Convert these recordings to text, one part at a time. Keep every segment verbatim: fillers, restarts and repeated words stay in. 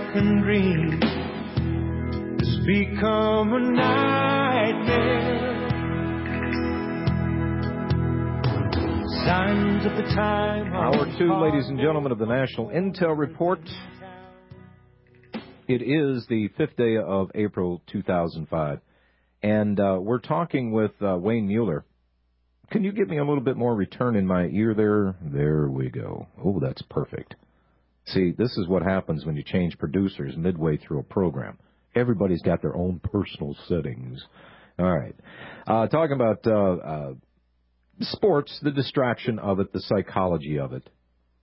American dream has become a nightmare. Signs of the time. Hour two, ladies and gentlemen, of the National Intel Report. It is the fifth day of April two thousand five, and uh, we're talking with uh, Wayne Mueller. Can you give me a little bit more return in my ear there? There we go. Oh, that's perfect. See, this is what happens when you change producers midway through a program. Everybody's got their own personal settings. All right. Uh, talking about uh, uh, sports, the distraction of it, the psychology of it,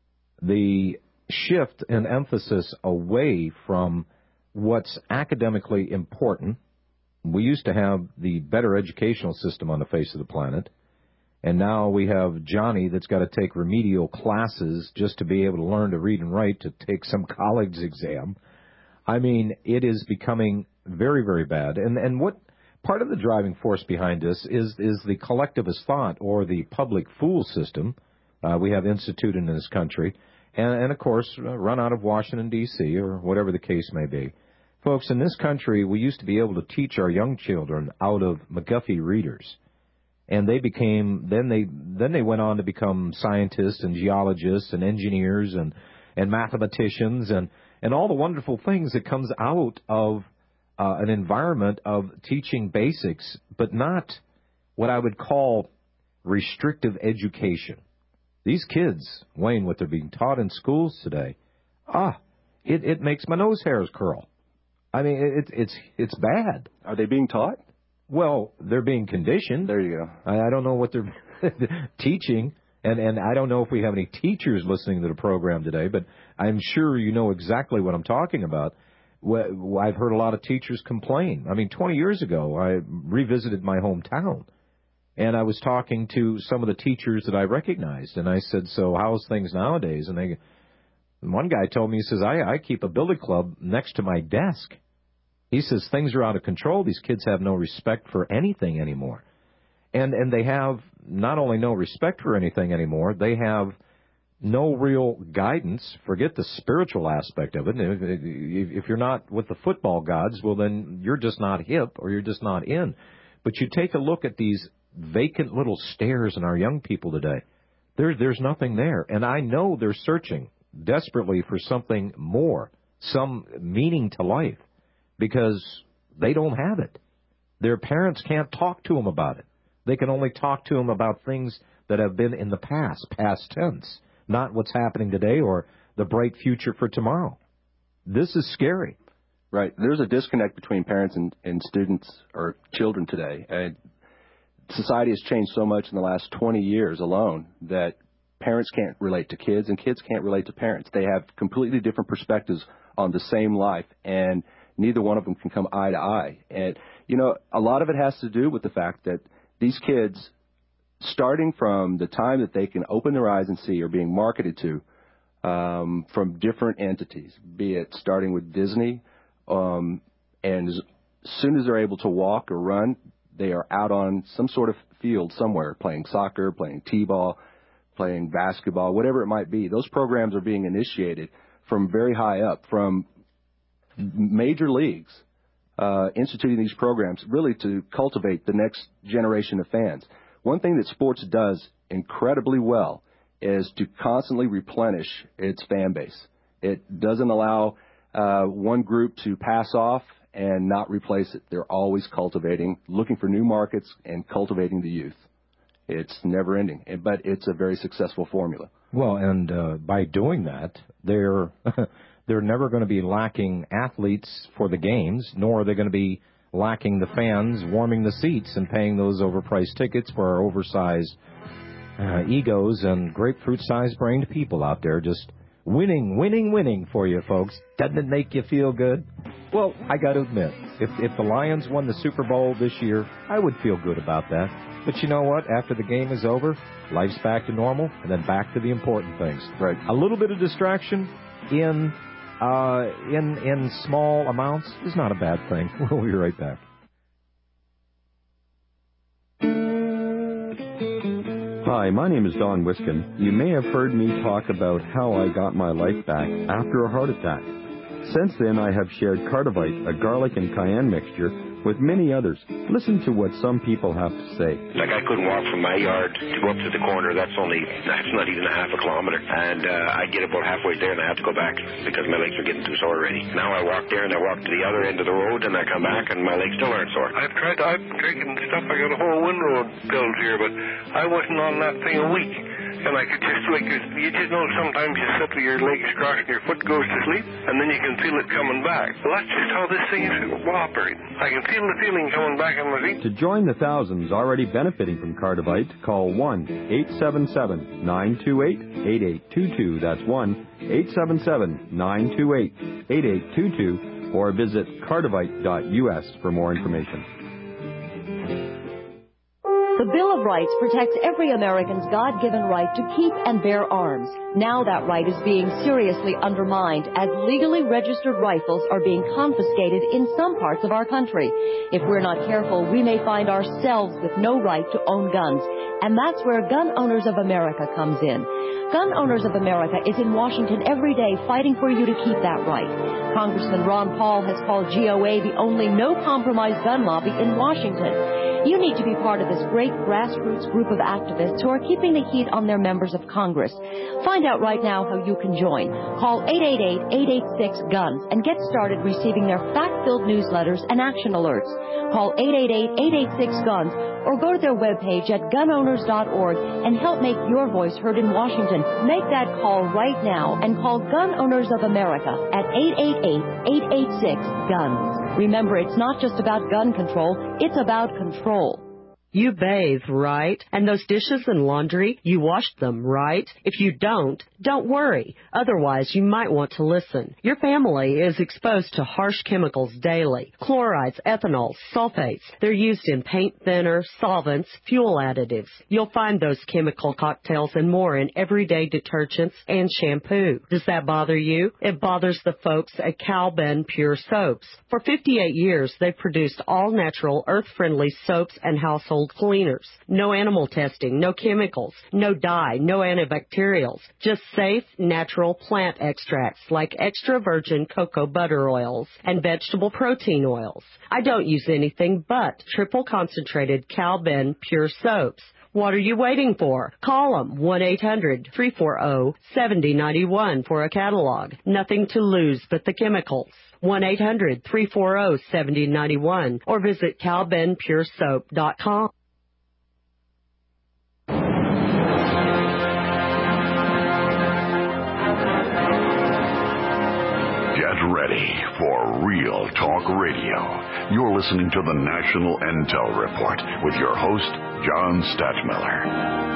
the shift and emphasis away from what's academically important. We used to have the better educational system on the face of the planet, and now we have Johnny that's got to take remedial classes just to be able to learn to read and write to take some college exam. I mean, it is becoming very, very bad. And and what part of the driving force behind this is is the collectivist thought, or the public fool system uh, we have instituted in this country, and, and of course, uh, run out of Washington, D C, or whatever the case may be. Folks, in this country, we used to be able to teach our young children out of McGuffey readers. And they became, then they then they went on to become scientists and geologists and engineers and, and mathematicians and, and all the wonderful things that comes out of uh, an environment of teaching basics, but not what I would call restrictive education. These kids, Wayne, what they're being taught in schools today, ah, it, it makes my nose hairs curl. I mean, it, it's it's bad. Are they being taught? Well, they're being conditioned. There you go. I, I don't know what they're teaching, and, and I don't know if we have any teachers listening to the program today, but I'm sure you know exactly what I'm talking about. I've heard a lot of teachers complain. I mean, twenty years ago, I revisited my hometown, and I was talking to some of the teachers that I recognized, and I said, so how's things nowadays? And they, one guy told me, he says, I, I keep a billy club next to my desk. He says things are out of control. These kids have no respect for anything anymore. And and they have not only no respect for anything anymore, they have no real guidance. Forget the spiritual aspect of it. If you're not with the football gods, well, then you're just not hip or you're just not in. But you take a look at these vacant little stares in our young people today. There, there's nothing there. And I know they're searching desperately for something more, some meaning to life, because they don't have it. Their parents can't talk to them about it. They can only talk to them about things that have been in the past, past tense, not what's happening today or the bright future for tomorrow. This is scary. Right. There's a disconnect between parents and, and students or children today. And society has changed so much in the last twenty years alone that parents can't relate to kids and kids can't relate to parents. They have completely different perspectives on the same life, and neither one of them can come eye to eye. And, you know, a lot of it has to do with the fact that these kids, starting from the time that they can open their eyes and see, are being marketed to um, from different entities, be it starting with Disney, um, and as soon as they're able to walk or run, they are out on some sort of field somewhere, playing soccer, playing t-ball, playing basketball, whatever it might be. Those programs are being initiated from very high up, from major leagues, uh, instituting these programs really to cultivate the next generation of fans. One thing that sports does incredibly well is to constantly replenish its fan base. It doesn't allow uh, one group to pass off and not replace it. They're always cultivating, looking for new markets and cultivating the youth. It's never ending, but it's a very successful formula. Well, and uh, by doing that, they're they're never going to be lacking athletes for the games, nor are they going to be lacking the fans warming the seats and paying those overpriced tickets for our oversized uh, egos and grapefruit-sized brained people out there just winning, winning, winning for you, folks. Doesn't it make you feel good? Well, I got to admit, if if the Lions won the Super Bowl this year, I would feel good about that. But you know what? After the game is over, life's back to normal, and then back to the important things. Right. A little bit of distraction in uh, in in small amounts is not a bad thing. We'll be right back. Hi, my name is Don Wiskin. You may have heard me talk about how I got my life back after a heart attack. Since then, I have shared Cardivite, a garlic and cayenne mixture, with many others. Listen to what some people have to say. Like, I couldn't walk from my yard to go up to the corner. That's only, that's not even a half a kilometer. And uh, I get about halfway there and I have to go back because my legs are getting too sore already. Now I walk there and I walk to the other end of the road and I come back and my legs still aren't sore. I've tried, I've drinking stuff. I got a whole windrow pills here, but I wasn't on that thing a week. And I could just, like, you just know sometimes you sit with your legs crossed and your foot goes to sleep, and then you can feel it coming back. Well, that's just how this thing is operating. I can feel the feeling coming back on my feet. To join the thousands already benefiting from Cardivite, call one eight seven seven, nine two eight, eight eight two two. That's one eight seven seven, nine two eight, eight eight two two, or visit cardivite dot U S for more information. The Bill of Rights protects every American's God-given right to keep and bear arms. Now that right is being seriously undermined as legally registered rifles are being confiscated in some parts of our country. If we're not careful, we may find ourselves with no right to own guns. And that's where Gun Owners of America comes in. Gun Owners of America is in Washington every day fighting for you to keep that right. Congressman Ron Paul has called G O A the only no-compromise gun lobby in Washington. You need to be part of this great grassroots group of activists who are keeping the heat on their members of Congress. Find out right now how you can join. Call eight eight eight, eight eight six, GUNS and get started receiving their fact-filled newsletters and action alerts. Call eight eight eight, eight eight six, GUNS or go to their webpage at gun owners dot org and help make your voice heard in Washington. Make that call right now and call Gun Owners of America at eight eight eight, eight eight six, GUNS. Remember, it's not just about gun control, it's about control. You bathe, right? And those dishes and laundry, you washed them, right? If you don't, don't worry. Otherwise, you might want to listen. Your family is exposed to harsh chemicals daily. Chlorides, ethanols, sulfates. They're used in paint thinner, solvents, fuel additives. You'll find those chemical cocktails and more in everyday detergents and shampoo. Does that bother you? It bothers the folks at Cal-Ben Pure Soaps. For fifty-eight years, they've produced all-natural, earth-friendly soaps and household cleaners. No animal testing, no chemicals, no dye, no antibacterials. Just safe, natural plant extracts like extra virgin cocoa butter oils and vegetable protein oils. I don't use anything but triple concentrated Cal-Ben Pure Soaps. What are you waiting for? Call them one eight hundred, three four zero, seven zero nine one for a catalog. Nothing to lose but the chemicals. one eight hundred, three four zero, seven zero nine one or visit cal ben pure soap dot com. Get ready for Real Talk Radio. You're listening to the National Intel Report with your host, John Stadtmiller.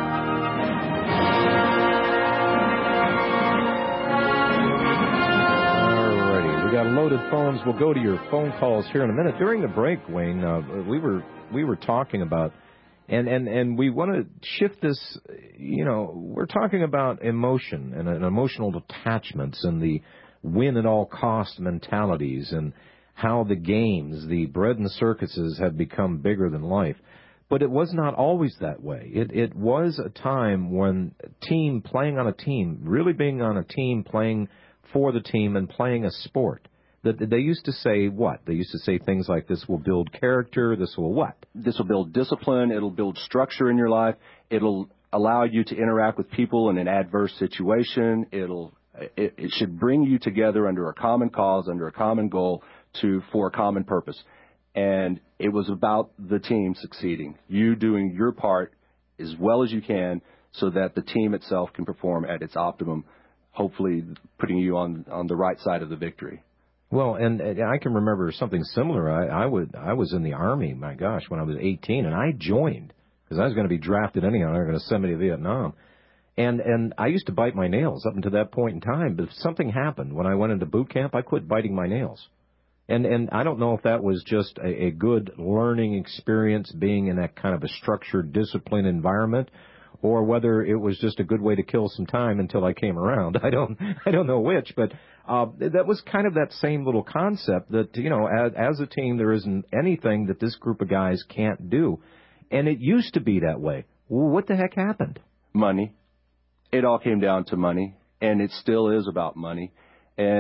Alrighty, we got loaded phones. We'll go to your phone calls here in a minute. During the break, Wayne, uh, we were we were talking about, and, and, and we want to shift this, you know, we're talking about emotion and, and emotional attachments and the win at all cost mentalities and how the games, the bread and circuses have become bigger than life. But it was not always that way. It it was a time when team playing on a team, really being on a team, playing for the team and playing a sport. That they used to say what? They used to say things like, this will build character, this will what? This will build discipline, it'll build structure in your life, it'll allow you to interact with people in an adverse situation, it'll It, it should bring you together under a common cause, under a common goal, to for a common purpose. And it was about the team succeeding, you doing your part as well as you can so that the team itself can perform at its optimum, hopefully putting you on, on the right side of the victory. Well, and, and I can remember something similar. I, I would I was in the Army, my gosh, when I was eighteen, and I joined because I was going to be drafted anyhow. They were going to send me to Vietnam. And and I used to bite my nails up until that point in time. But if something happened when I went into boot camp, I quit biting my nails. And and I don't know if that was just a, a good learning experience being in that kind of a structured, disciplined environment, or whether it was just a good way to kill some time until I came around. I don't I don't know which, but uh, that was kind of that same little concept that, you know, as, as a team, there isn't anything that this group of guys can't do. And it used to be that way. Well, what the heck happened? Money. It all came down to money, and it still is about money. And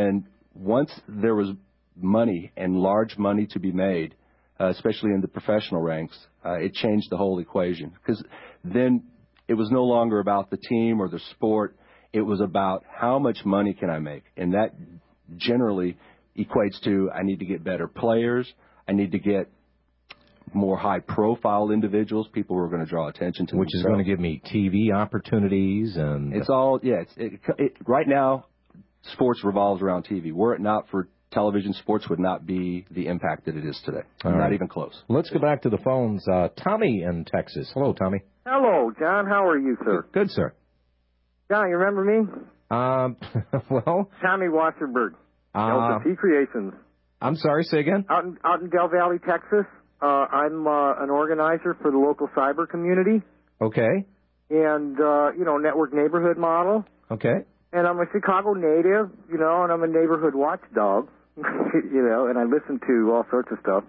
once there was money and large money to be made, uh, especially in the professional ranks, uh, it changed the whole equation. Because then it was no longer about the team or the sport. It was about how much money can I make. And that generally equates to I need to get better players. I need to get more high-profile individuals, people who are going to draw attention to Which themselves. is going to give me T V opportunities. And It's all, yeah, it's, it, it, right now, sports revolves around T V. Were it not for television, sports would not be the impact that it is today. All not right. even close. Let's go back to the phones. Uh, Tommy in Texas. Hello, Tommy. Hello, John. How are you, sir? Good, good sir. John, you remember me? Um, well, Tommy Wasserberg. uh, L T Creations. I'm sorry, say again? Out in, out in Del Valley, Texas. Uh, I'm uh, an organizer for the local cyber community. Okay, And, uh, you know, network neighborhood model. okay. And I'm a Chicago native, you know, and I'm a neighborhood watchdog, you know, and I listen to all sorts of stuff.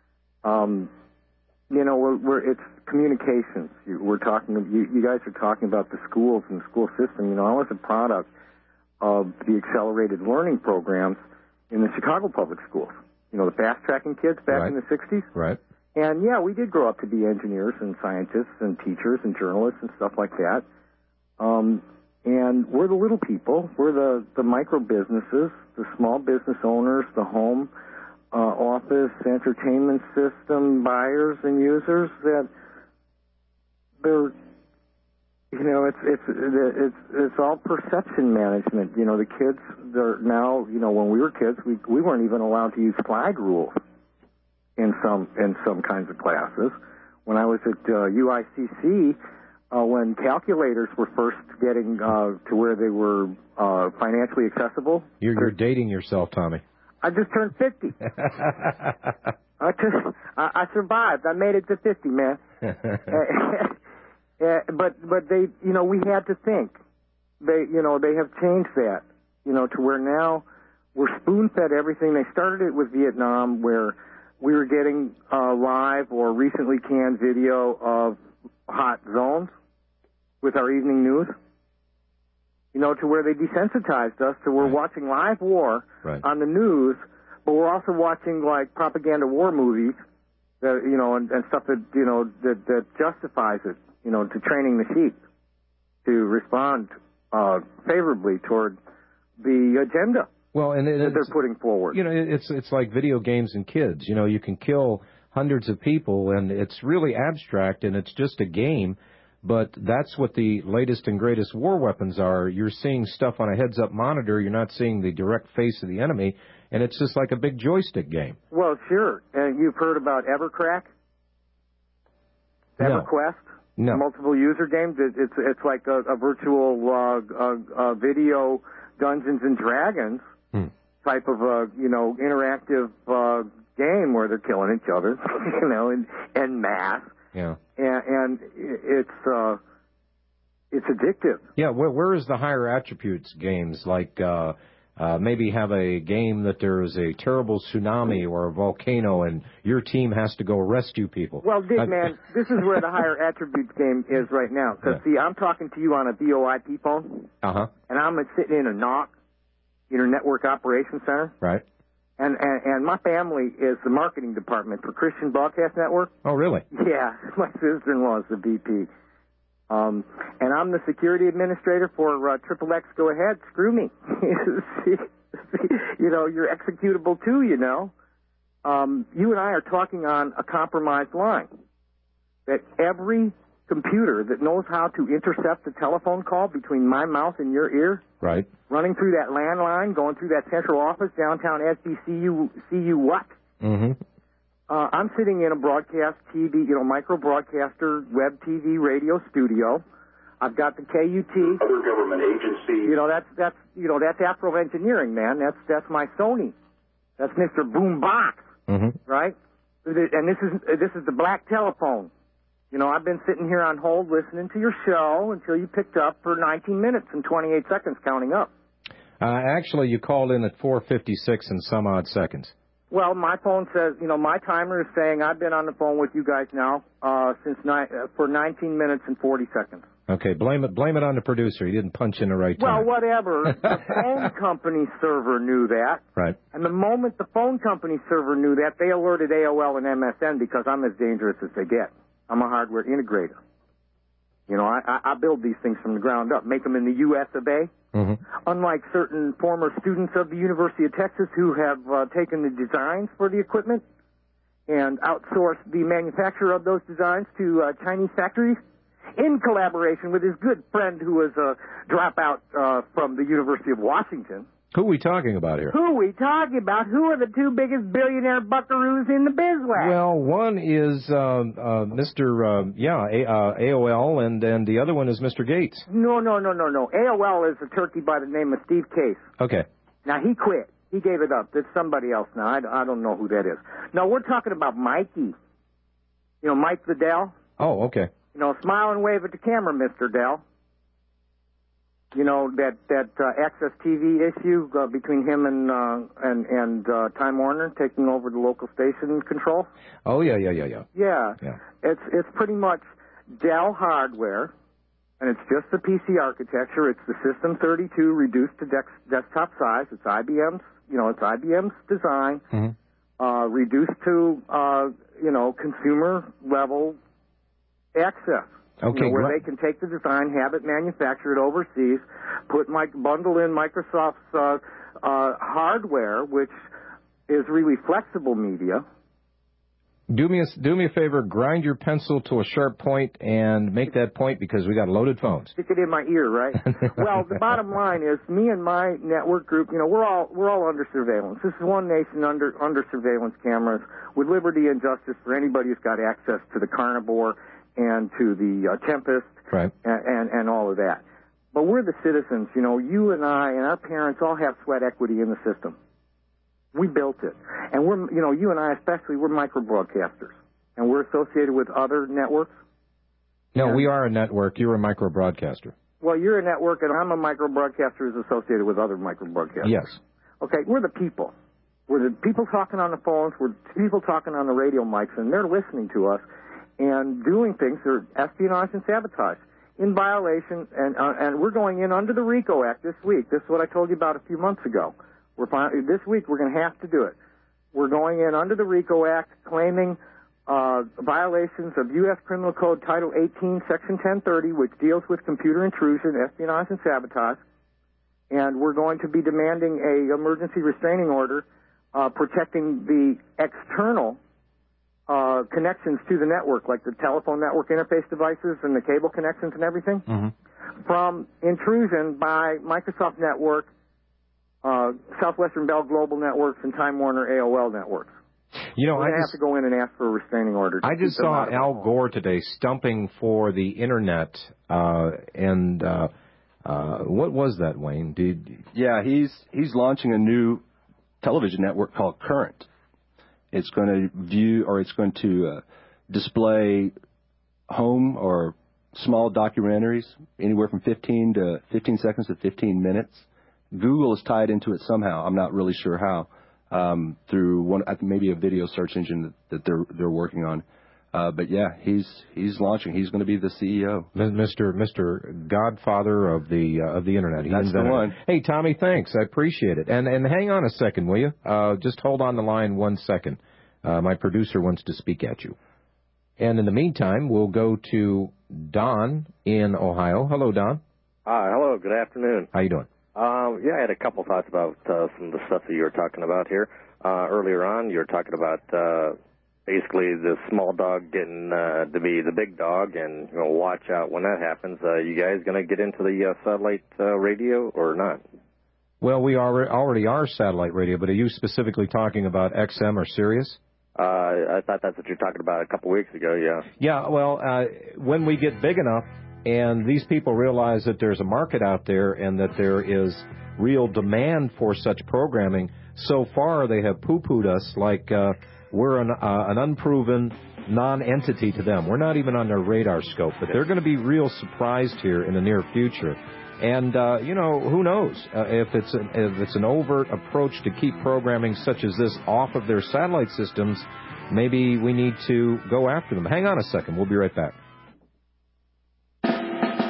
Um, you know, we're, we're it's communications. You, we're talking. You, you guys are talking about the schools and the school system. You know, I was a product of the accelerated learning programs in the Chicago public schools. You know, the fast tracking kids back Right. in the sixties. Right. And yeah, we did grow up to be engineers and scientists and teachers and journalists and stuff like that. Um, and we're the little people. We're the, the micro businesses, the small business owners, the home uh, office, entertainment system buyers and users that they're, you know, it's it's it's it's all perception management. You know, the kids they're now, you know, when we were kids, we we weren't even allowed to use flag rules in some in some kinds of classes. When I was at uh, U I C C, uh, when calculators were first getting uh, to where they were uh, financially accessible, You're, you're dating yourself, Tommy. I just turned fifty. I, just, I, I survived. I made it to fifty, man. Uh, but but they, you know, we had to think. They, you know, they have changed that, you know, to where now we're spoon-fed everything. They started it with Vietnam, where we were getting uh, live or recently canned video of hot zones with our evening news. You know, to where they desensitized us to we're Right. watching live war Right. on the news, but we're also watching like propaganda war movies, that, you know, and, and stuff that you know that that justifies it. You know, to training the sheep to respond uh, favorably toward the agenda Well, and it, that it's, they're putting forward. you know, it's it's like video games and kids. You know, you can kill hundreds of people, and it's really abstract, and it's just a game. But that's what the latest and greatest war weapons are. You're seeing stuff on a heads-up monitor. You're not seeing the direct face of the enemy, and it's just like a big joystick game. Well, sure. And you've heard about Evercrack, No. EverQuest, No. multiple user games. It, it's it's like a, a virtual uh, uh, uh, video Dungeons and Dragons Hmm. type of a you know interactive uh, game where they're killing each other, you know, in en masse. Yeah. And, and it's uh, it's addictive. Yeah, where, where is the higher attributes games? Like uh, uh, maybe have a game that there is a terrible tsunami or a volcano and your team has to go rescue people. Well, Dick, I- man, this is where the higher attributes game is right now. Because, Yeah. see, I'm talking to you on a V O I P phone, Uh-huh, and I'm sitting in a N O C, you know, Network Operations Center, right. and, and, and my family is the marketing department for Christian Broadcast Network. Oh, really? Yeah, my sister-in-law is the V P. Um, and I'm the security administrator for uh, Triple X Go Ahead. Screw me. You know, you're executable too, you know. Um, you and I are talking on a compromised line. That every computer that knows how to intercept a telephone call between my mouth and your ear, Right. running through that landline, going through that central office, downtown S B C U, C U what? Mm-hmm. Uh, I'm sitting in a broadcast T V, you know, micro broadcaster, web T V, radio studio. I've got the K U T. Other government agencies. You know, that's that's you know that's Afro Engineering, man. That's that's my Sony. That's Mister Boombox, Mm-hmm. right? And this is this is the black telephone. You know, I've been sitting here on hold listening to your show until you picked up for nineteen minutes and twenty-eight seconds, counting up. Uh, actually, you called in at four fifty-six and some odd seconds. Well, my phone says, you know, my timer is saying I've been on the phone with you guys now uh, since ni- uh, for nineteen minutes and forty seconds. Okay, blame it blame it on the producer. He didn't punch in the right Well, time. whatever. The phone company server knew that. Right. And the moment the phone company server knew that, they alerted A O L and M S N because I'm as dangerous as they get. I'm a hardware integrator. You know, I, I build these things from the ground up, make them in the U S of A. Mm-hmm. Unlike certain former students of the University of Texas who have uh, taken the designs for the equipment and outsourced the manufacture of those designs to uh, Chinese factories, in collaboration with his good friend who was a dropout uh, from the University of Washington. Who are we talking about here? Who are we talking about? Who are the two biggest billionaire buckaroos in the bizwax? Well, one is uh, uh, Mister Uh, yeah, A, uh, A O L, and, and the other one is Mister Gates. No, no, no, no, no. A O L is a turkey by the name of Steve Case. Okay. Now, he quit. He gave it up. There's somebody else now. I, I don't know who that is. No, we're talking about Mikey. You know, Mike the Dell. Oh, okay. You know, smile and wave at the camera, Mister Dell. You know, that that uh, Access T V issue uh, between him and uh, and and uh, Time Warner taking over the local station control. Oh yeah, yeah, yeah, yeah. Yeah, yeah. It's it's pretty much Dell hardware, and it's just the P C architecture. It's the System thirty-two reduced to dex- desktop size. It's I B M's, you know, it's I B M's design, mm-hmm. uh, reduced to uh, you know consumer level access. Okay, you know, where great. they can take the design, have it manufactured overseas, put my, bundle in Microsoft's uh, uh, hardware, which is really flexible media. Do me a do me a favor. Grind your pencil to a sharp point and make that point because we got loaded phones. Stick it in my ear, right? Well, the bottom line is, me and my network group, you know, we're all we're all under surveillance. This is one nation under under surveillance cameras with liberty and justice for anybody who's got access to the carnivore and to the uh, Tempest, right, and, and and all of that. But we're the citizens, you know. You and I and our parents all have sweat equity in the system. We built it, and we're, you know, you and I especially, we're micro broadcasters, and we're associated with other networks. No, and, we are a network. You're a micro broadcaster. Well, you're a network, and I'm a micro broadcaster who's associated with other micro broadcasters. Yes. Okay, we're the people. We're the people talking on the phones. We're people talking on the radio mics, and they're listening to us and doing things that are espionage and sabotage in violation, and uh, and we're going in under the RICO Act this week. This is what I told you about a few months ago. We're fin- this week we're going to have to do it. We're going in under the RICO Act, claiming uh, violations of U S Criminal Code Title eighteen, Section ten thirty, which deals with computer intrusion, espionage, and sabotage. And we're going to be demanding a emergency restraining order uh, protecting the external Uh, connections to the network, like the telephone network interface devices and the cable connections and everything, mm-hmm. from intrusion by Microsoft Network, uh, Southwestern Bell Global Networks, and Time Warner A O L networks. You know, We're I going to just, have to go in and ask for a restraining order. I just saw Al Gore today stumping for the Internet, uh, and uh, uh, what was that, Wayne? Did Yeah, he's he's launching a new television network called Current. It's going to view, or it's going to uh, display home or small documentaries, anywhere from fifteen to fifteen seconds to fifteen minutes. Google is tied into it somehow. I'm not really sure how. Um, through one, maybe a video search engine that, that they're they're working on. Uh, but yeah, he's he's launching. He's going to be the C E O, Mister Mister Godfather of the uh, of the Internet. He That's the one. It. Hey, Tommy, thanks. I appreciate it. And and hang on a second, will you? Uh, just hold on the line one second. Uh, my producer wants to speak at you. And in the meantime, we'll go to Don in Ohio. Hello, Don. Hi. Hello. Good afternoon. How you doing? Um, yeah, I had a couple thoughts about uh, some of the stuff that you were talking about here. Uh, earlier on, you were talking about uh, basically the small dog getting uh, to be the big dog, and you know, watch out when that happens. Uh, you guys going to get into the uh, satellite uh, radio or not? Well, we are, already are satellite radio, but are you specifically talking about X M or Sirius? Uh, I thought that's what you were talking about a couple weeks ago, yeah. Yeah, well, uh, when we get big enough and these people realize that there's a market out there and that there is real demand for such programming, so far they have poo-pooed us like uh, we're an, uh, an unproven non-entity to them. We're not even on their radar scope, but they're going to be real surprised here in the near future. And, uh, you know, who knows uh, if it's an, if it's an overt approach to keep programming such as this off of their satellite systems, maybe we need to go after them. Hang on a second. We'll be right back.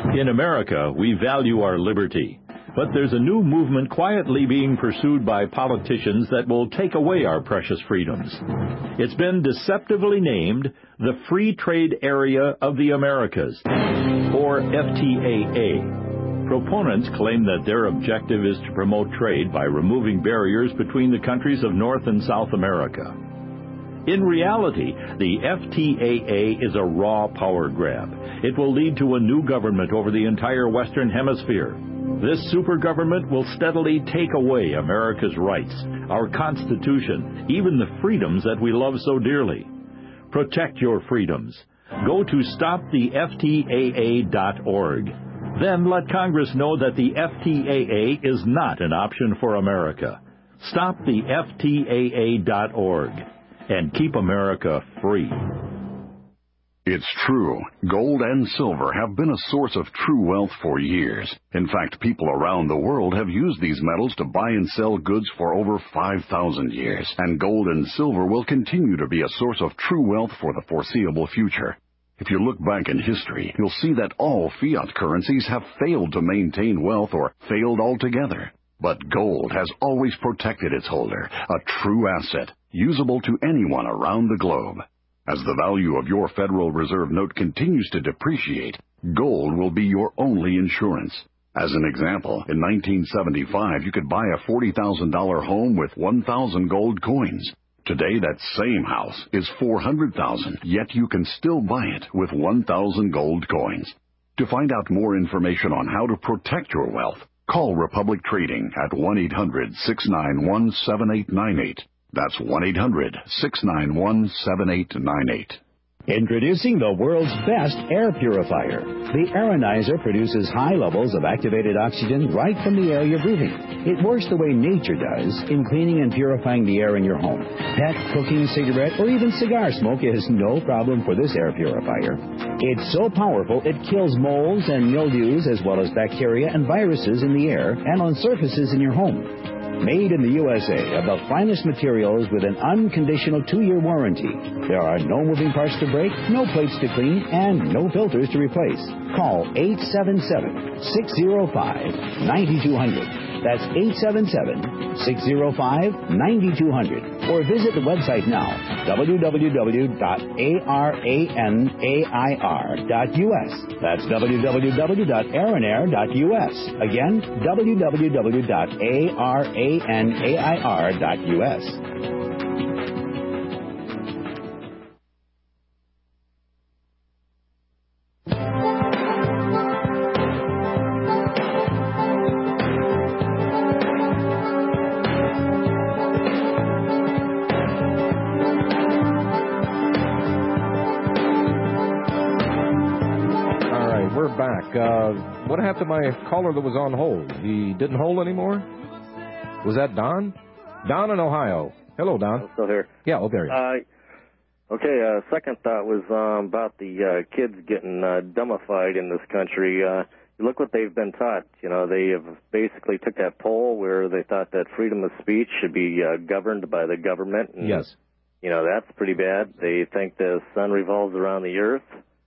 In America, we value our liberty. But there's a new movement quietly being pursued by politicians that will take away our precious freedoms. It's been deceptively named the Free Trade Area of the Americas, or F T A A. Proponents claim that their objective is to promote trade by removing barriers between the countries of North and South America. In reality, the F T A A is a raw power grab. It will lead to a new government over the entire Western Hemisphere. This super government will steadily take away America's rights, our Constitution, even the freedoms that we love so dearly. Protect your freedoms. Go to stop the F T A A dot org. Then let Congress know that the F T A A is not an option for America. Stop the F T A A dot org and keep America free. It's true. Gold and silver have been a source of true wealth for years. In fact, people around the world have used these metals to buy and sell goods for over five thousand years. And gold and silver will continue to be a source of true wealth for the foreseeable future. If you look back in history, you'll see that all fiat currencies have failed to maintain wealth or failed altogether. But gold has always protected its holder, a true asset, usable to anyone around the globe. As the value of your Federal Reserve note continues to depreciate, gold will be your only insurance. As an example, in nineteen seventy-five, you could buy a forty thousand dollars home with one thousand gold coins. Today, that same house is four hundred thousand dollars, yet you can still buy it with one thousand gold coins. To find out more information on how to protect your wealth, call Republic Trading at one eight hundred, six nine one, seven eight nine eight. That's one eight hundred, six nine one, seven eight nine eight. Introducing the world's best air purifier. The Aeronizer produces high levels of activated oxygen right from the air you're breathing. It works the way nature does in cleaning and purifying the air in your home. Pet, cooking, cigarette, or even cigar smoke is no problem for this air purifier. It's so powerful it kills molds and mildews as well as bacteria and viruses in the air and on surfaces in your home. Made in the U S A of the finest materials with an unconditional two-year warranty. There are no moving parts to break, no plates to clean, and no filters to replace. Call eight seven seven, six zero five, nine two zero zero. That's eight seven seven, six zero five, nine two zero zero. Or visit the website now, w w w dot arenair dot u s. That's w w w dot arenair dot u s. Again, w w w dot arenair dot u s. Uh, what happened to my caller that was on hold? He didn't hold anymore? Was that Don? Don in Ohio. Hello, Don. I'm still here. Yeah, oh, there you are. Uh, okay, uh, second thought was um, about the uh, kids getting uh, dumbified in this country. Uh, look what they've been taught. You know, they have basically took that poll where they thought that freedom of speech should be uh, governed by the government. And, yes. You know, that's pretty bad. They think the sun revolves around the earth.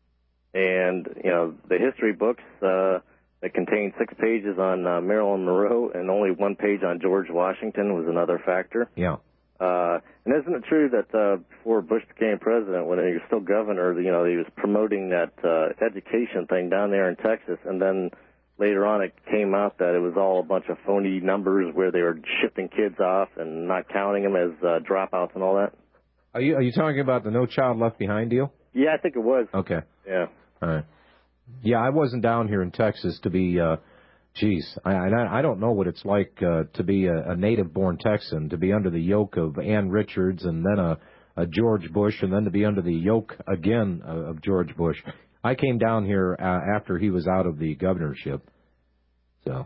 And, you know, the history books uh, that contain six pages on uh, Marilyn Monroe and only one page on George Washington was another factor. Yeah. Uh, and isn't it true that uh, before Bush became president, when he was still governor, you know, he was promoting that uh, education thing down there in Texas, and then later on it came out that it was all a bunch of phony numbers where they were shifting kids off and not counting them as uh, dropouts and all that? Are you, are you talking about the No Child Left Behind deal? Yeah, I think it was. Okay. Yeah. All right. Yeah, I wasn't down here in Texas to be, uh, geez, I, I, I don't know what it's like uh, to be a, a native-born Texan, to be under the yoke of Ann Richards and then a, a George Bush, and then to be under the yoke again of, of George Bush. I came down here uh, after he was out of the governorship. So.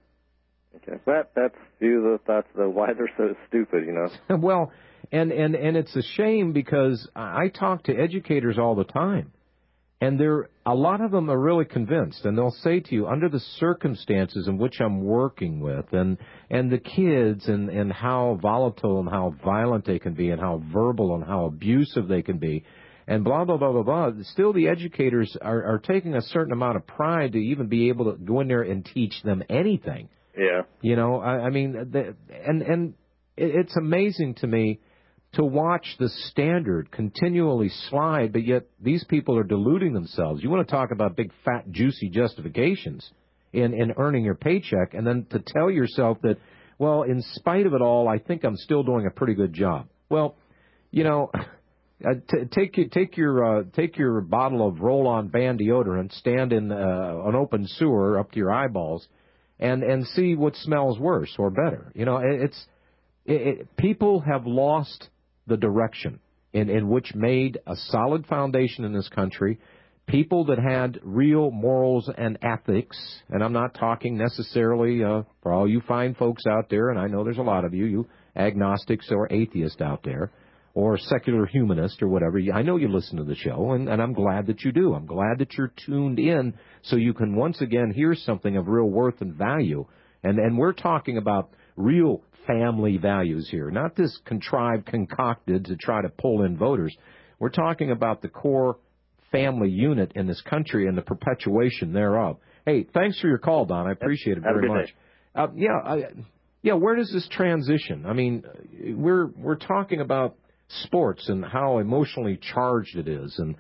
Okay. That, that's a few of the thoughts of why they're so stupid, you know. Well, and, and, and it's a shame because I talk to educators all the time. And there, a lot of them are really convinced, and they'll say to you, under the circumstances in which I'm working with, and and the kids, and, and how volatile and how violent they can be, and how verbal and how abusive they can be, and blah, blah, blah, blah, blah. Still, the educators are, are taking a certain amount of pride to even be able to go in there and teach them anything. Yeah. You know, I, I mean, the, and, and it's amazing to me to watch the standard continually slide, but yet these people are deluding themselves. You want to talk about big, fat, juicy justifications in, in earning your paycheck, and then to tell yourself that, well, in spite of it all, I think I'm still doing a pretty good job. Well, you know, uh, t- take your take your uh, take your bottle of roll-on Band deodorant, stand in uh, an open sewer up to your eyeballs, and and see what smells worse or better. You know, it, it's it, it, people have lost the direction in, in which made a solid foundation in this country, people that had real morals and ethics, and I'm not talking necessarily uh, for all you fine folks out there, and I know there's a lot of you, you agnostics or atheists out there, or secular humanists or whatever. I know you listen to the show, and, and I'm glad that you do. I'm glad that you're tuned in so you can once again hear something of real worth and value. And, and we're talking about real family values here, not this contrived, concocted to try to pull in voters. We're talking about the core family unit in this country and the perpetuation thereof. Hey, thanks for your call, Don. I appreciate it very much. Uh, yeah, I, yeah. Where does this transition? I mean, we're we're talking about sports and how emotionally charged it is, and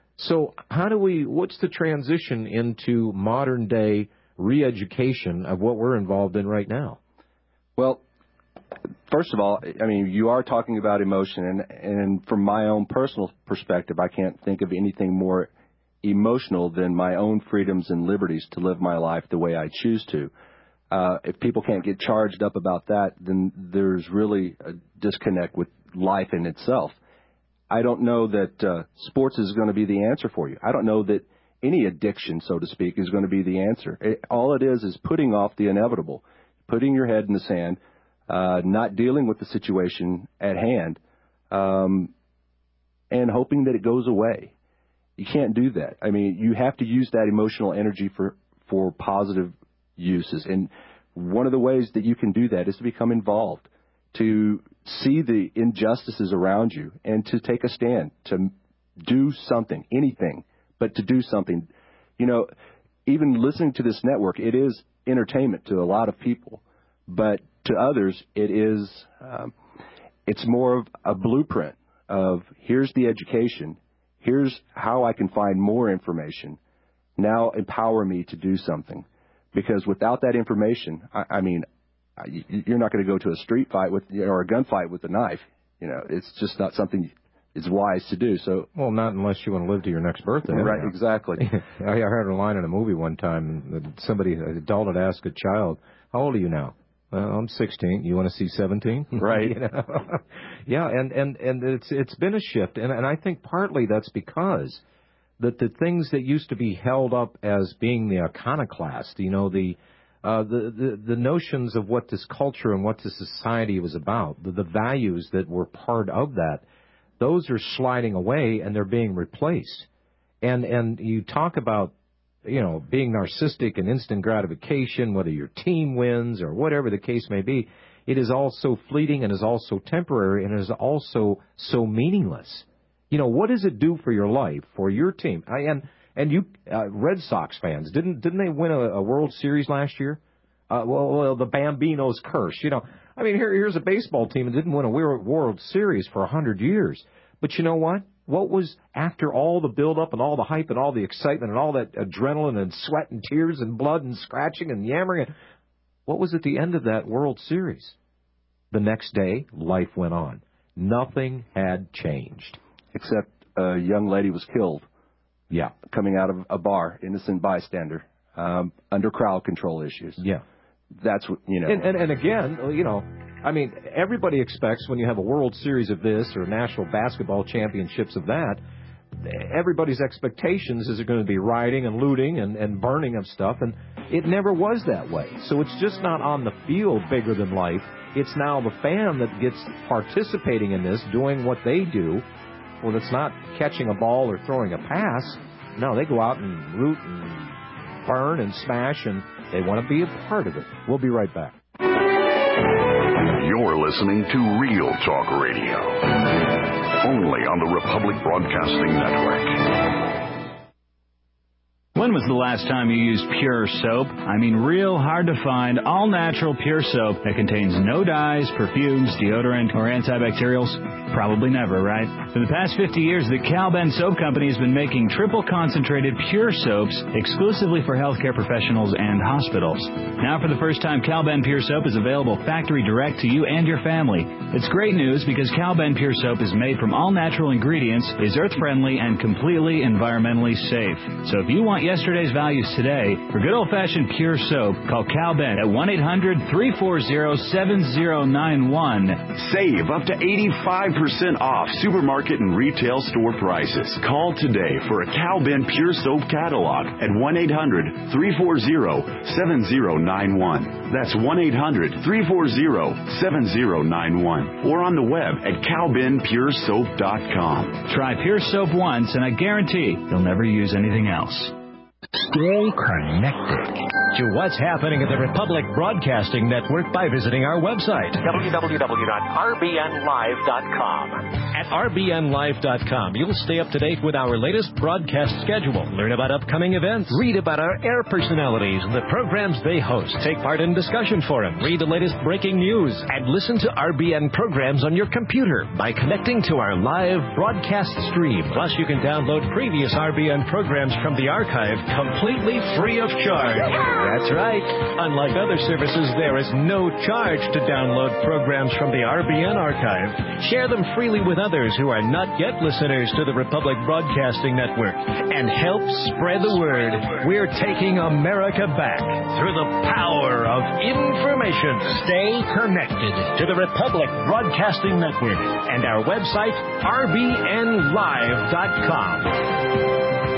so how do we? What's the transition into modern day re-education of what we're involved in right now? Well, first of all, I mean, you are talking about emotion, and, and from my own personal perspective, I can't think of anything more emotional than my own freedoms and liberties to live my life the way I choose to. Uh, if people can't get charged up about that, then there's really a disconnect with life in itself. I don't know that uh, sports is going to be the answer for you. I don't know that any addiction, so to speak, is going to be the answer. It, all it is is putting off the inevitable, putting your head in the sand, uh, not dealing with the situation at hand, um, and hoping that it goes away. You can't do that. I mean, you have to use that emotional energy for, for positive uses. And one of the ways that you can do that is to become involved, to see the injustices around you, and to take a stand, to do something, anything, but to do something. You know, even listening to this network, it is entertainment to a lot of people, but to others, it is, um, it's more of a blueprint of here's the education, here's how I can find more information. Now empower me to do something. Because without that information, I, I mean, you're not going to go to a street fight with, or a gunfight with a knife. You know, it's just not something it's wise to do. So, well, not unless you want to live to your next birthday. Right, anyhow. Exactly. I heard a line in a movie one time. Somebody, an adult had asked a child, "How old are you now?" Well, I'm sixteen. You want to see seventeen? Right. You know? Yeah, and, and, and it's it's been a shift, and and I think partly that's because that the things that used to be held up as being the iconoclast, you know, the uh, the, the the notions of what this culture and what this society was about, the, the values that were part of that, those are sliding away and they're being replaced. And and you talk about, you know, being narcissistic and instant gratification, whether your team wins or whatever the case may be, it is all so fleeting and is also temporary and is also so meaningless. You know, what does it do for your life, for your team? I, and and you uh, Red Sox fans, didn't didn't they win a, a World Series last year? Uh, well, well, the Bambino's curse. You know, I mean, here here's a baseball team that didn't win a World Series for a hundred years. But you know what? What was after all the buildup and all the hype and all the excitement and all that adrenaline and sweat and tears and blood and scratching and yammering? What was at the end of that World Series? The next day, life went on. Nothing had changed. Except a young lady was killed. Yeah. Coming out of a bar, innocent bystander, um, under crowd control issues. Yeah. That's what, you know. And, and, and again, you know, I mean, everybody expects when you have a World Series of this or national basketball championships of that, everybody's expectations is it going to be rioting and looting and, and burning of stuff, and it never was that way. So it's just not on the field bigger than life. It's now the fan that gets participating in this, doing what they do. Well, it's not catching a ball or throwing a pass. No, they go out and root and burn and smash, and they want to be a part of it. We'll be right back. You're listening to Real Talk Radio. only on the Republic Broadcasting Network. When was the last time you used Pure soap? I mean, real hard to find, all-natural Pure soap that contains no dyes, perfumes, deodorant, or antibacterials? Probably never, right? For the past fifty years, the Cal-Ben Soap Company has been making triple-concentrated Pure soaps exclusively for healthcare professionals and hospitals. Now, for the first time, Cal-Ben Pure Soap is available factory direct to you and your family. It's great news because Cal-Ben Pure Soap is made from all-natural ingredients, is earth-friendly, and completely environmentally safe. So if you want yesterday's values today, for good old-fashioned Pure Soap, call Cal-Ben at one eight hundred, three four zero, seven zero nine one. Save up to eighty-five percent off supermarket and retail store prices. Call today for a Cal-Ben Pure Soap catalog at one eight hundred, three four zero, seven zero nine one. That's one eight hundred, three four zero, seven zero nine one. Or on the web at cal ben pure soap dot com. Try Pure Soap once, and I guarantee you'll never use anything else. Stay connected to what's happening at the Republic Broadcasting Network by visiting our website, w w w dot r b n live dot com. At r b n live dot com, you'll stay up to date with our latest broadcast schedule, learn about upcoming events, read about our air personalities and the programs they host, take part in discussion forum, read the latest breaking news, and listen to R B N programs on your computer by connecting to our live broadcast stream. Plus, you can download previous R B N programs from the archive completely free of charge. That's right. Unlike other services, there is no charge to download programs from the R B N archive. Share them freely with others who are not yet listeners to the Republic Broadcasting Network and help spread the word. We're taking America back through the power of information. Stay connected to the Republic Broadcasting Network and our website, r b n live dot com.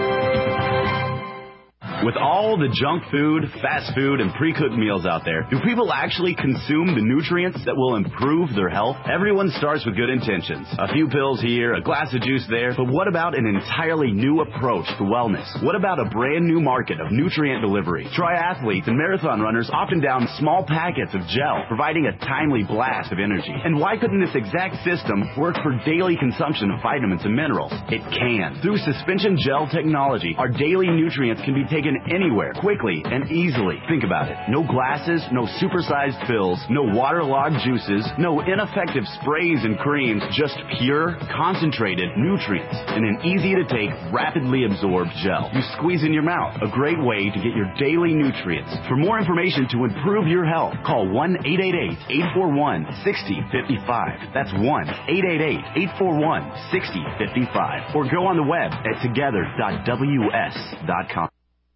With all the junk food, fast food, and pre-cooked meals out there, do people actually consume the nutrients that will improve their health? Everyone starts with good intentions. A few pills here, a glass of juice there, but what about an entirely new approach to wellness? What about a brand new market of nutrient delivery? Triathletes and marathon runners often down small packets of gel, providing a timely blast of energy. And why couldn't this exact system work for daily consumption of vitamins and minerals? It can. Through suspension gel technology, our daily nutrients can be taken anywhere, quickly and easily. Think about it. No glasses, no supersized pills, no waterlogged juices, no ineffective sprays and creams, just pure, concentrated nutrients in an easy-to-take, rapidly absorbed gel. You squeeze in your mouth. A great way to get your daily nutrients. For more information to improve your health, call one eight eight eight, eight four one, six zero five five. That's one eight eight eight, eight four one, six zero five five. Or go on the web at together dot w s dot com.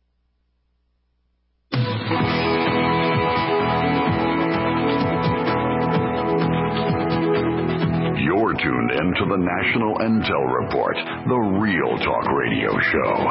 You're tuned in to the National Intel Report, the real talk radio show.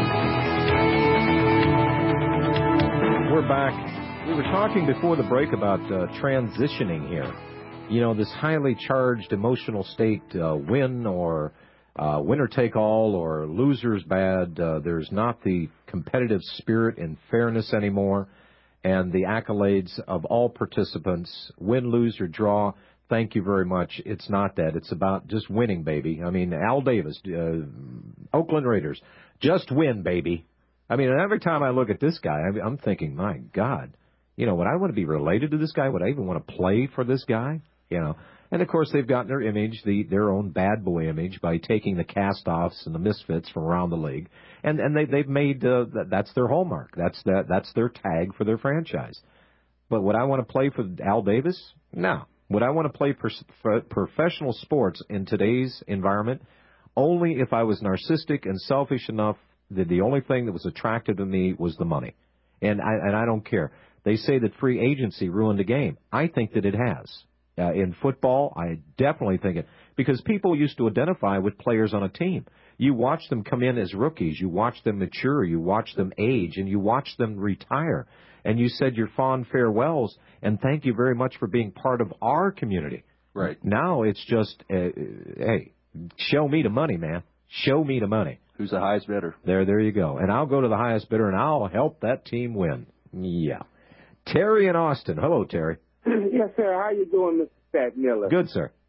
We're back. We were talking before the break about uh, transitioning here. You know, this highly charged emotional state, uh, win or uh, winner take all or losers bad. Uh, there's not the competitive spirit and fairness anymore. And the accolades of all participants, win, lose, or draw, thank you very much. It's not that. It's about just winning, baby. I mean, Al Davis, uh, Oakland Raiders, just win, baby. I mean, every time I look at this guy, I'm thinking, my God, you know, would I want to be related to this guy? Would I even want to play for this guy? You know, and, of course, they've gotten their image, the, their own bad boy image, by taking the cast-offs and the misfits from around the league. And and they, they've made, uh, that's their hallmark. That's that, that's their tag for their franchise. But would I want to play for Al Davis? No. Would I want to play per, for professional sports in today's environment? Only if I was narcissistic and selfish enough that the only thing that was attractive to me was the money. And I, and I don't care. They say that free agency ruined the game. I think that it has. Uh, in football, I definitely think it. Because people used to identify with players on a team. You watch them come in as rookies. You watch them mature. You watch them age. And you watch them retire. And you said your fond farewells. And thank you very much for being part of our community. Right. Now it's just, uh, hey, show me the money, man. Show me the money. Who's the highest bidder? There, there you go. And I'll go to the highest bidder, and I'll help that team win. Yeah. Terry in Austin. Hello, Terry. Yes, sir. How you doing, Mister Pat Miller? Good, sir.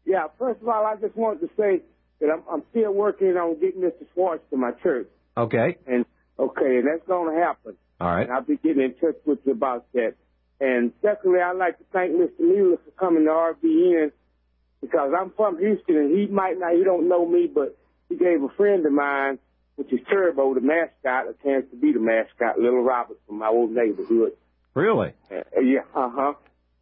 Yeah, first of all, I just wanted to say that I'm, I'm still working on getting Mister Schwartz to my church. Okay. And okay, and that's going to happen. All right. And I'll be getting in touch with you about that. And secondly, I'd like to thank Mister Mueller for coming to R B N because I'm from Houston, and he might not, he don't know me, but he gave a friend of mine, which is Turbo, the mascot, a chance to be the mascot, Little Robert from my old neighborhood. Really? Uh, yeah, uh-huh.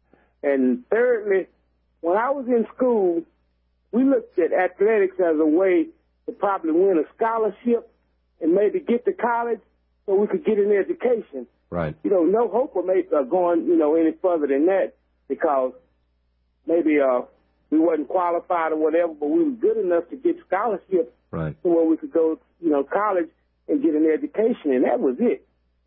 And thirdly, when I was in school, we looked at athletics as a way to probably win a scholarship and maybe get to college so we could get an education. Right. You know, no hope of maybe uh, going, you know, any further than that because maybe uh, we wasn't qualified or whatever, but we were good enough to get scholarships right. to where we could go, you know, college and get an education, and that was it.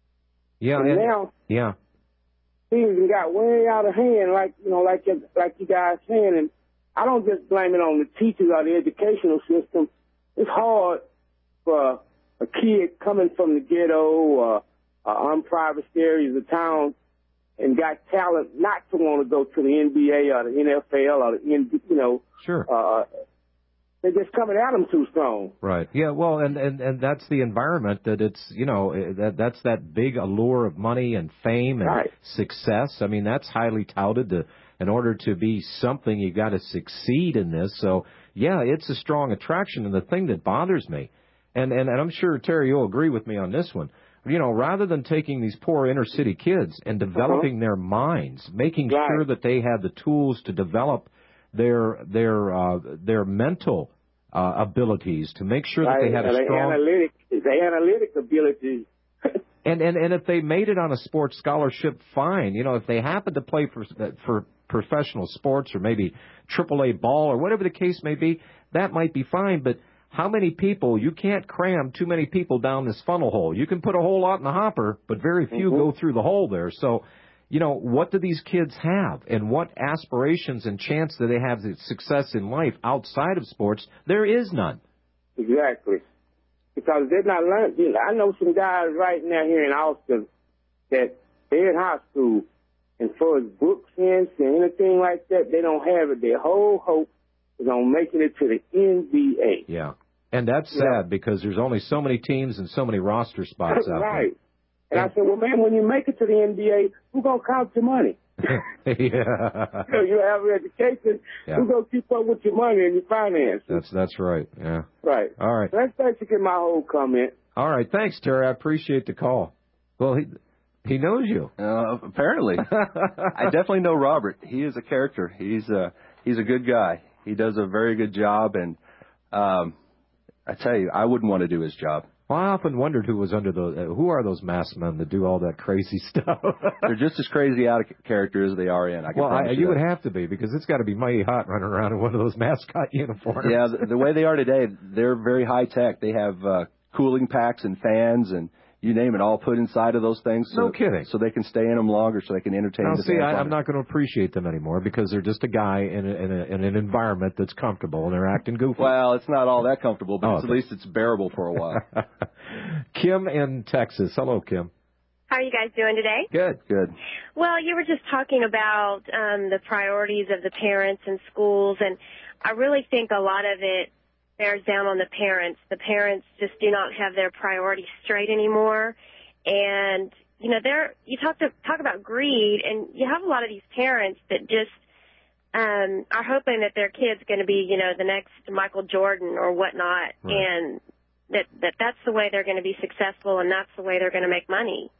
Yeah. And and, now yeah. things got way out of hand, like, you know, like you, like you guys saying, and I don't just blame it on the teachers or the educational system. It's hard for a kid coming from the ghetto or uh, unprivileged areas of town and got talent not to want to go to the N B A or the N F L or the, N, you know. Sure. Uh, they're just coming at them too strong. Right. Yeah. Well, and, and, and that's the environment that it's, you know, that that's that big allure of money and fame and right. success. I mean, that's highly touted. To, in order to be something, you got to succeed in this. So, yeah, it's a strong attraction. And the thing that bothers me, and, and, and I'm sure, Terry, you'll agree with me on this one, you know, rather than taking these poor inner city kids and developing uh-huh. their minds, making right. sure that they have the tools to develop their their uh, their mental uh, abilities, to make sure right. that they had and a strong the analytic, the analytic abilities. and, and and if they made it on a sports scholarship, fine. You know, if they happen to play for for professional sports or maybe triple A ball or whatever the case may be, that might be fine. But how many people, you can't cram too many people down this funnel hole. You can put a whole lot in the hopper, but very few mm-hmm. go through the hole there. So, you know, what do these kids have and what aspirations and chance do they have of success in life outside of sports? There is none. Exactly. Because they're not learning. You know, I know some guys right now here in Austin that they're in high school, and for as books and anything like that, they don't have it. Their whole hope is on making it to the N B A. Yeah. And that's sad yeah. because there's only so many teams and so many roster spots out right. there. And I said, well, man, when you make it to the N B A, who's going to count your money? yeah. You know, you have an education. Yeah. Who's going to keep up with your money and your finances? That's that's right. Yeah. Right. All right. So that's basically my whole comment. All right. Thanks, Terry. I appreciate the call. Well, he he knows you. Uh, apparently. I definitely know Robert. He is a character. He's a, he's a good guy. He does a very good job. And um, I tell you, I wouldn't want to do his job. Well, I often wondered who was under those. Uh, who are those masked men that do all that crazy stuff? They're just as crazy out of character as they are in. I can well, I, you, you would have to be because it's got to be mighty hot running around in one of those mascot uniforms. Yeah, the, the way they are today, they're very high tech. They have uh, cooling packs and fans and you name it, all put inside of those things. So, no kidding. So they can stay in them longer, so they can entertain now, the see, fans. I, I'm not going to appreciate them anymore because they're just a guy in, a, in, a, in an environment that's comfortable and they're acting goofy. Well, it's not all that comfortable, but oh, it's, okay. at least it's bearable for a while. Kim in Texas. Hello, Kim. How are you guys doing today? Good, good. Well, you were just talking about um, the priorities of the parents and schools, and I really think a lot of it bears down on the parents. The parents just do not have their priorities straight anymore. And, you know, they're, you talk to, talk about greed, and you have a lot of these parents that just um, are hoping that their kid's going to be, you know, the next Michael Jordan or whatnot, right. and that, that that's the way they're going to be successful and that's the way they're going to make money.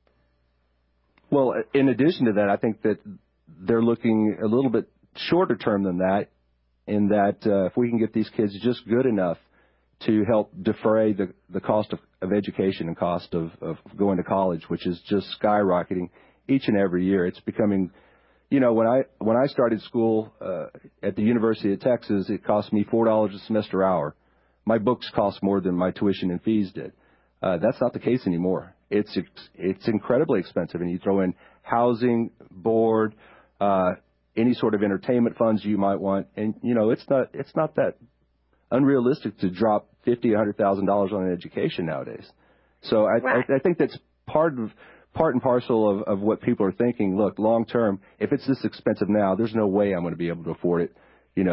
Well, in addition to that, I think that they're looking a little bit shorter term than that, in that uh, if we can get these kids just good enough to help defray the, the cost of, of education and cost of, of going to college, which is just skyrocketing each and every year. It's becoming, you know, when I when I started school uh, at the University of Texas, it cost me four dollars a semester hour. My books cost more than my tuition and fees did. Uh, that's not the case anymore. It's it's incredibly expensive, and you throw in housing, board, uh, any sort of entertainment funds you might want, and you know it's not it's not that unrealistic to drop fifty, a hundred thousand dollars on an education nowadays. So I, right. I, I think that's part of part and parcel of, of what people are thinking. Look, long term, if it's this expensive now, there's no way I'm going to be able to afford it, you know,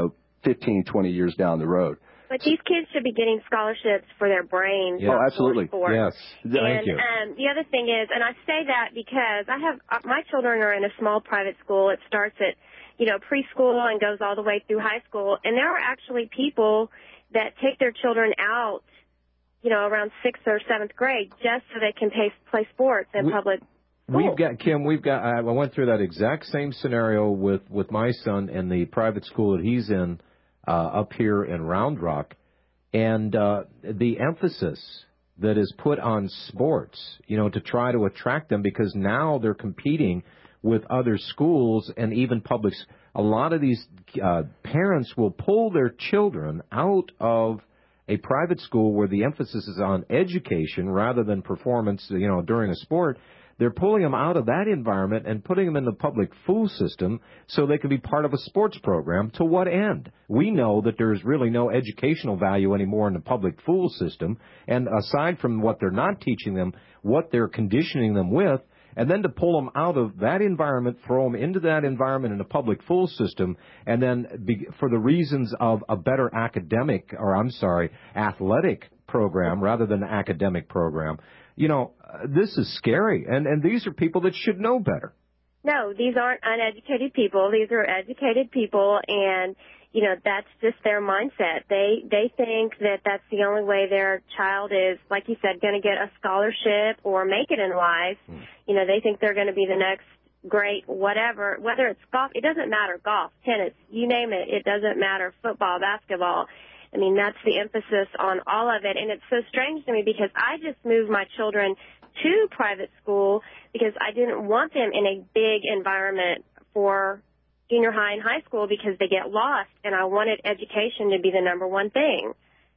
fifteen, twenty years down the road. But these kids should be getting scholarships for their brains. Yeah. Oh, absolutely. For sports. Yes. Thank and, you. Um, the other thing is, and I say that because I have uh, my children are in a small private school. It starts at, you know, preschool and goes all the way through high school. And there are actually people that take their children out, you know, around sixth or seventh grade just so they can pay, play sports in we, public schools. We've got, Kim, we've got, I went through that exact same scenario with, with my son in the private school that he's in uh, up here in Round Rock. And uh, the emphasis that is put on sports, you know, to try to attract them, because now they're competing with other schools and even public. A lot of these uh, parents will pull their children out of a private school where the emphasis is on education rather than performance, you know, during a sport. They're pulling them out of that environment and putting them in the public food system so they can be part of a sports program. To what end? We know that there's really no educational value anymore in the public food system. And aside from what they're not teaching them, what they're conditioning them with, and then to pull them out of that environment, throw them into that environment in a public food system, and then be, for the reasons of a better academic, or I'm sorry, athletic program rather than an academic program. You know, uh, this is scary, and, and these are people that should know better. No, these aren't uneducated people. These are educated people, and, you know, that's just their mindset. They they think that that's the only way their child is, like you said, going to get a scholarship or make it in life. Hmm. You know, they think they're going to be the next great whatever, whether it's golf, it doesn't matter, golf, tennis, you name it, it doesn't matter, football, basketball. I mean, that's the emphasis on all of it. And it's so strange to me because I just moved my children to private school because I didn't want them in a big environment for junior high and high school because they get lost, and I wanted education to be the number one thing.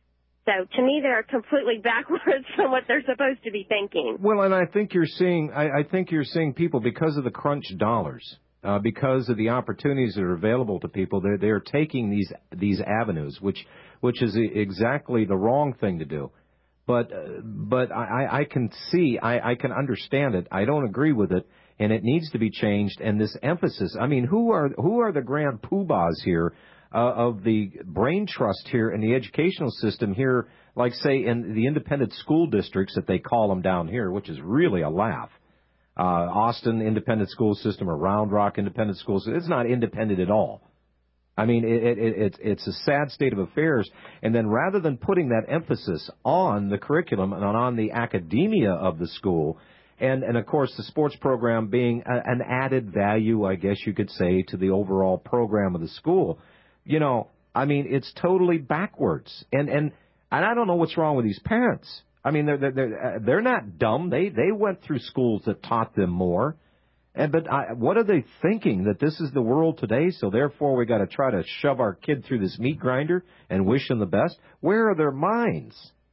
So to me, they're completely backwards from what they're supposed to be thinking. Well, and I think you're seeing, I, I think you're seeing people, because of the crunch dollars, uh, because of the opportunities that are available to people, they're, they're taking these these avenues, which which is exactly the wrong thing to do. But uh, but I, I can see, I, I can understand it. I don't agree with it, and it needs to be changed. And this emphasis, I mean, who are who are the grand poobahs here uh, of the brain trust here in the educational system here, like, say, in the independent school districts that they call them down here, which is really a laugh. Uh, Austin Independent School System or Round Rock Independent School System, it's not independent at all. I mean, it, it, it, it's a sad state of affairs. And then rather than putting that emphasis on the curriculum and on the academia of the school, and, and of course, the sports program being a, an added value, I guess you could say, to the overall program of the school, you know, I mean, it's totally backwards. And, and, and I don't know what's wrong with these parents. I mean, they're, they're, they're not dumb. They, they went through schools that taught them more. And, but I, what are they thinking, that this is the world today, so therefore we got to try to shove our kid through this meat grinder and wish them the best? Where are their minds?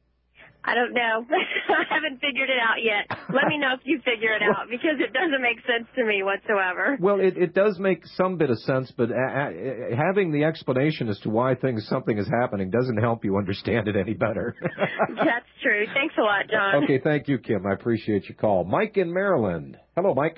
I don't know. I haven't figured it out yet. Let me know if you figure it out, because it doesn't make sense to me whatsoever. Well, it, it does make some bit of sense, but a, a, having the explanation as to why things something is happening doesn't help you understand it any better. That's true. Thanks a lot, John. Okay, thank you, Kim. I appreciate your call. Mike in Maryland. Hello, Mike.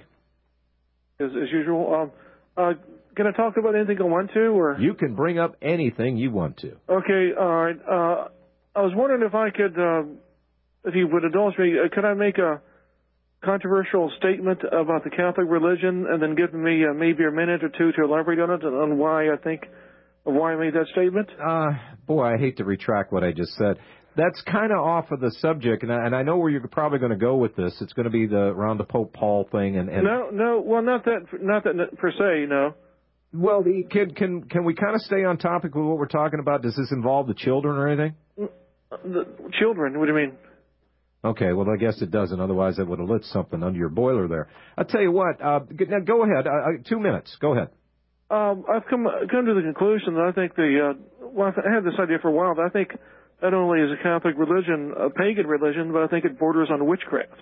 As, as usual, um, uh, can I talk about anything I want to, or you can bring up anything you want to? Okay, all right. Uh, I was wondering if I could, uh, if you would indulge me, uh, could I make a controversial statement about the Catholic religion, and then give me uh, maybe a minute or two to elaborate on it and on why I think, why I made that statement? Uh, boy, I hate to retract what I just said. That's kind of off of the subject, and I, and I know where you're probably going to go with this. It's going to be the around the Pope Paul thing, and, and no, no, well, not that, not that per se, no. Well, the can can can we kind of stay on topic with what we're talking about? Does this involve the children or anything? The children? What do you mean? Okay, well, I guess it doesn't. Otherwise, I would have lit something under your boiler there. I'll tell you what. Uh, now, go ahead. Uh, two minutes. Go ahead. Um, I've come come to the conclusion that I think the uh, well, I had this idea for a while. But I think not only is a Catholic religion a pagan religion, but I think it borders on witchcraft.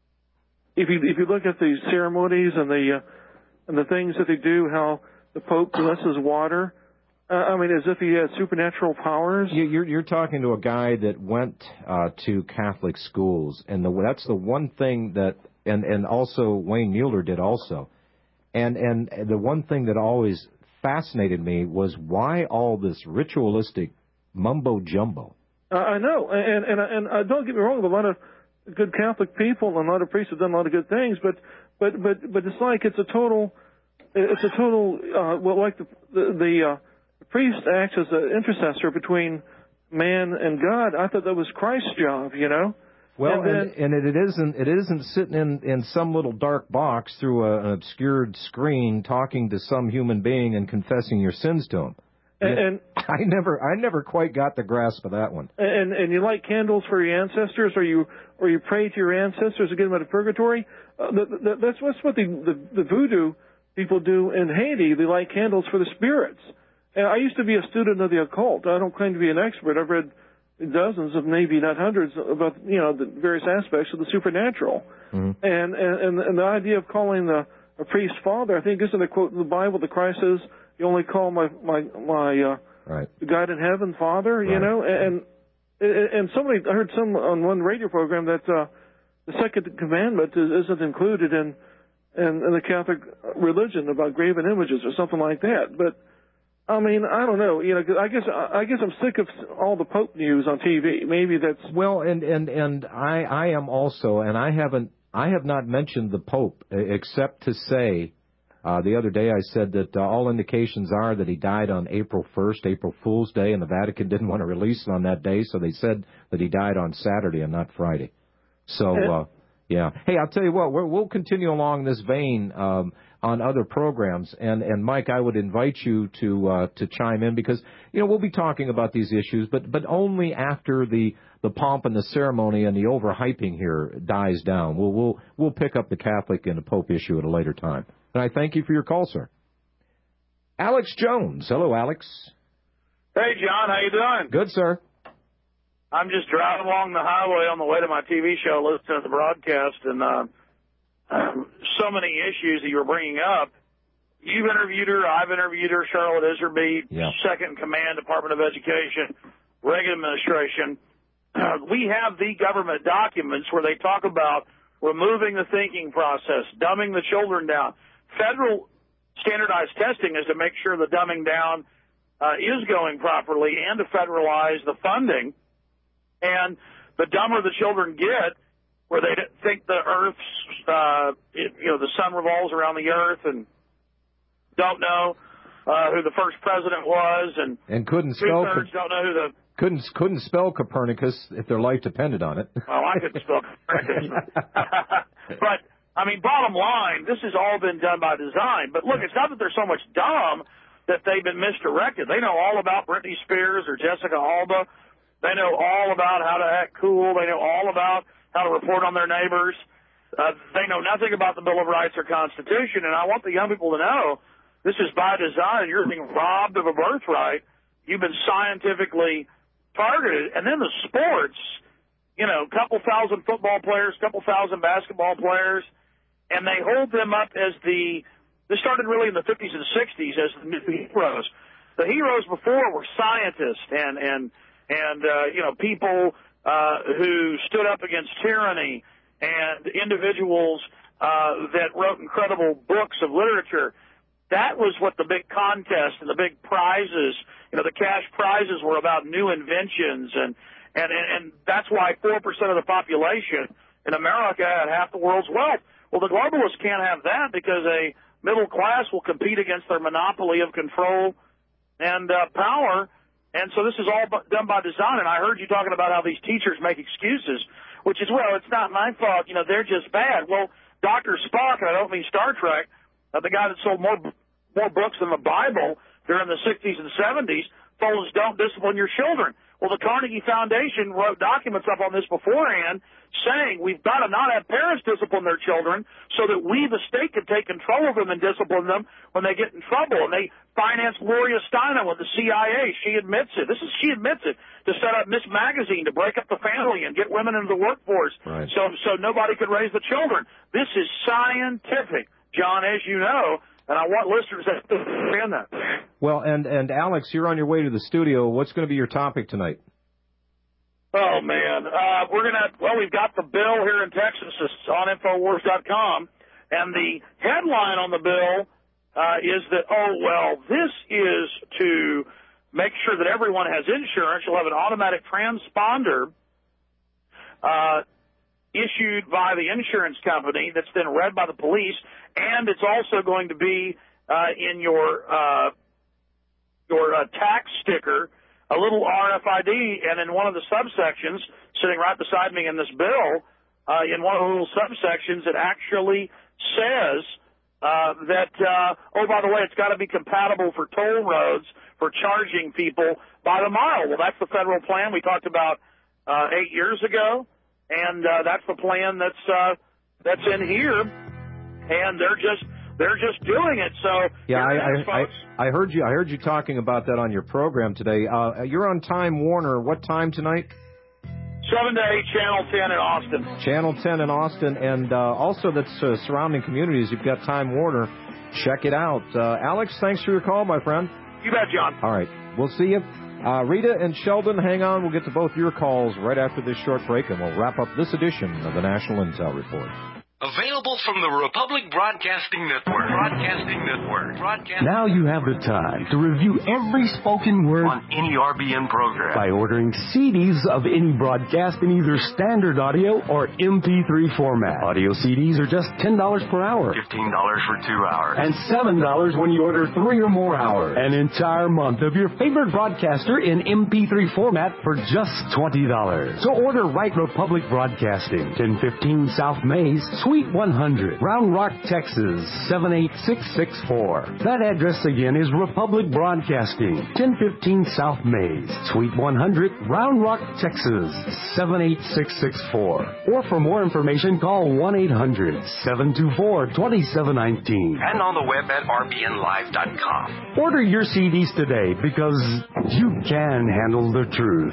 If you if you look at the ceremonies and the uh, and the things that they do, how the Pope blesses water, uh, I mean, as if he has supernatural powers. You, you're you're talking to a guy that went uh, to Catholic schools, and the, that's the one thing that, and and also Wayne Mueller did also, and and the one thing that always fascinated me was why all this ritualistic mumbo jumbo. Uh, I know, and and and uh, don't get me wrong. A lot of good Catholic people and a lot of priests have done a lot of good things, but but but but it's like it's a total, it's a total. Uh, well, like the the, the, uh, the priest acts as an intercessor between man and God. I thought that was Christ's job, you know. Well, and, and, and it isn't it isn't sitting in, in some little dark box through a, an obscured screen talking to some human being and confessing your sins to him. And, and I never I never quite got the grasp of that one. And and you light candles for your ancestors, or you or you pray to your ancestors to get them out of purgatory. Uh, the, the, that's that's what the, the the voodoo people do in Haiti. They light candles for the spirits. And I used to be a student of the occult. I don't claim to be an expert. I've read dozens of maybe not hundreds about you know the various aspects of the supernatural. Mm-hmm. And, and and the idea of calling the a priest father, I think isn't a quote in the Bible that Christ says, "You only call my my my uh, right. God in heaven Father." Right. You know, and and somebody I heard some on one radio program that uh, the second commandment is, isn't included in, in in the Catholic religion about graven images or something like that, but. I mean, I don't know. You know, 'cause I guess I guess I'm sick of all the Pope news on T V. Maybe that's well, and and and I I am also, and I haven't I have not mentioned the Pope except to say uh, the other day I said that uh, all indications are that he died on April first, April Fool's Day, and the Vatican didn't want to release it on that day, so they said that he died on Saturday and not Friday. So. Uh, Yeah. Hey, I'll tell you what, we're, we'll continue along this vein um, on other programs. And, and Mike, I would invite you to uh, to chime in because, you know, we'll be talking about these issues, but, but only after the, the pomp and the ceremony and the overhyping here dies down. We'll, we'll, we'll pick up the Catholic and the Pope issue at a later time. And I thank you for your call, sir. Alex Jones. Hello, Alex. Hey, John. How you doing? Good, sir. I'm just driving along the highway on the way to my T V show, listening to the broadcast, and uh, so many issues that you were bringing up. You've interviewed her. I've interviewed her. Charlotte Iserby, yeah. Second in Command, Department of Education, Reagan administration. Uh, we have the government documents where they talk about removing the thinking process, dumbing the children down. Federal standardized testing is to make sure the dumbing down uh, is going properly and to federalize the funding. And the dumber the children get, where they think the Earth's, uh, it, you know, the sun revolves around the Earth and don't know uh, who the first president was, and, and couldn't spell two-thirds don't know who the couldn't couldn't spell Copernicus if their life depended on it. Well, I couldn't spell Copernicus, but I mean, bottom line, this has all been done by design. But look, it's not that they're so much dumb that they've been misdirected. They know all about Britney Spears or Jessica Alba. They know all about how to act cool. They know all about how to report on their neighbors. Uh, they know nothing about the Bill of Rights or Constitution. And I want the young people to know this is by design. You're being robbed of a birthright. You've been scientifically targeted. And then the sports, you know, a couple thousand football players, a couple thousand basketball players, and they hold them up as the, this started really in the fifties and sixties as the heroes. The heroes before were scientists and, and, and, uh, you know, people uh, who stood up against tyranny and individuals uh, that wrote incredible books of literature. That was what the big contest and the big prizes, you know, the cash prizes were about new inventions. And, and, and, and that's why four percent of the population in America had half the world's wealth. Well, the globalists can't have that because a middle class will compete against their monopoly of control and uh, power. And so this is all done by design. And I heard you talking about how these teachers make excuses, which is, well, it's not my fault. You know, they're just bad. Well, Doctor Spock, and I don't mean Star Trek, uh, the guy that sold more more books than the Bible during the sixties and seventies, told us don't discipline your children. Well, the Carnegie Foundation wrote documents up on this beforehand saying we've got to not have parents discipline their children so that we, the state, can take control of them and discipline them when they get in trouble. And they financed Gloria Steinem with the C I A. She admits it. This is she admits it, to set up Miss Magazine to break up the family and get women into the workforce right. so so nobody could raise the children. This is scientific, John, as you know. And I want listeners to understand that. Well, and, and Alex, you're on your way to the studio. What's going to be your topic tonight? Oh, man. Uh, we're going to, well, we've got the bill here in Texas. It's on Infowars dot com. And the headline on the bill uh, is that, oh, well, this is to make sure that everyone has insurance. You'll have an automatic transponder uh, issued by the insurance company that's then read by the police, and it's also going to be uh, in your uh, your uh, tax sticker, a little R F I D, and in one of the subsections, sitting right beside me in this bill, uh, in one of the little subsections, it actually says uh, that, uh, oh, by the way, it's got to be compatible for toll roads for charging people by the mile. Well, that's the federal plan we talked about uh, eight years ago, and uh, that's the plan that's uh, that's in here, and they're just they're just doing it. So yeah, I, is, I, I I heard you I heard you talking about that on your program today. Uh, you're on Time Warner. What time tonight? Seven to eight, Channel ten in Austin. Channel ten in Austin, and uh, also that's uh, surrounding communities. You've got Time Warner. Check it out. Uh, Alex, thanks for your call, my friend. You bet, John. All right, we'll see you. Uh, Rita and Sheldon, hang on. We'll get to both your calls right after this short break, and we'll wrap up this edition of the National Intel Report. Available from the Republic Broadcasting Network. Broadcasting Network. Broadcasting now you have the time to review every spoken word on any R B N program by ordering C Ds of any broadcast in either standard audio or M P three format. Audio C Ds are just ten dollars per hour. fifteen dollars for two hours. And seven dollars when you order three or more hours. An entire month of your favorite broadcaster in M P three format for just twenty dollars. So order right Republic Broadcasting, ten fifteen South Mays, Suite one hundred, Round Rock, Texas, seven eight six six four. That address again is Republic Broadcasting, ten fifteen South Mays, Suite one hundred, Round Rock, Texas, seven eight six six four. Or for more information, call one eight hundred, seven two four, two seven one nine. And on the web at R B N live dot com. Order your C Ds today because you can handle the truth.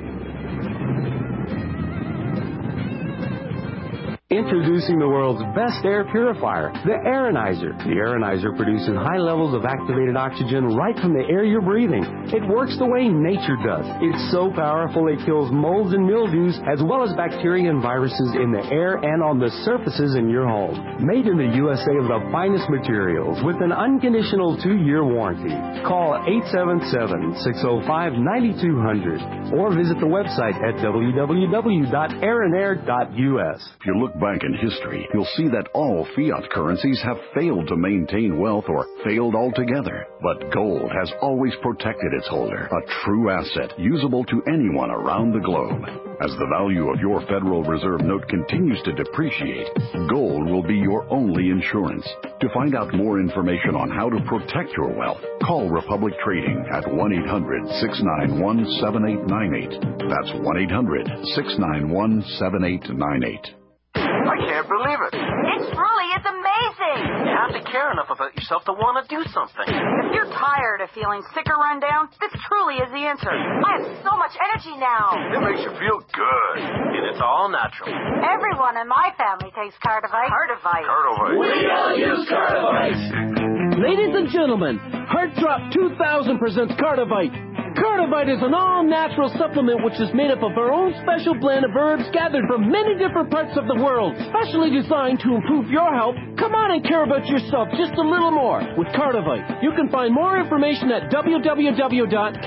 Introducing the world's best air purifier, the Aeronizer. The Aeronizer produces high levels of activated oxygen right from the air you're breathing. It works the way nature does. It's so powerful it kills molds and mildews as well as bacteria and viruses in the air and on the surfaces in your home. Made in the U S A of the finest materials with an unconditional two-year warranty. Call eight seven seven, six oh five, nine two hundred or visit the website at w w w dot aeronair dot u s. If you look back in history, you'll see that all fiat currencies have failed to maintain wealth or failed altogether. But gold has always protected its holder, a true asset usable to anyone around the globe. As the value of your Federal Reserve note continues to depreciate, gold will be your only insurance. To find out more information on how to protect your wealth, call Republic Trading at one eight hundred, six nine one, seven eight nine eight. That's one eight hundred, six nine one, seven eight nine eight. I can't believe it. It's truly, it's amazing. You have to care enough about yourself to want to do something. If you're tired of feeling sick or run down, this truly is the answer. I have so much energy now. It makes you feel good, and it's all natural. Everyone in my family takes Cardivite. Cardivite. Cardivite. We all use Cardivite. Ladies and gentlemen, Heart Drop two thousand presents Cardivite. Cardivite is an all-natural supplement which is made up of our own special blend of herbs gathered from many different parts of the world, specially designed to improve your health. Come on and care about yourself just a little more with Cardivite. You can find more information at w w w dot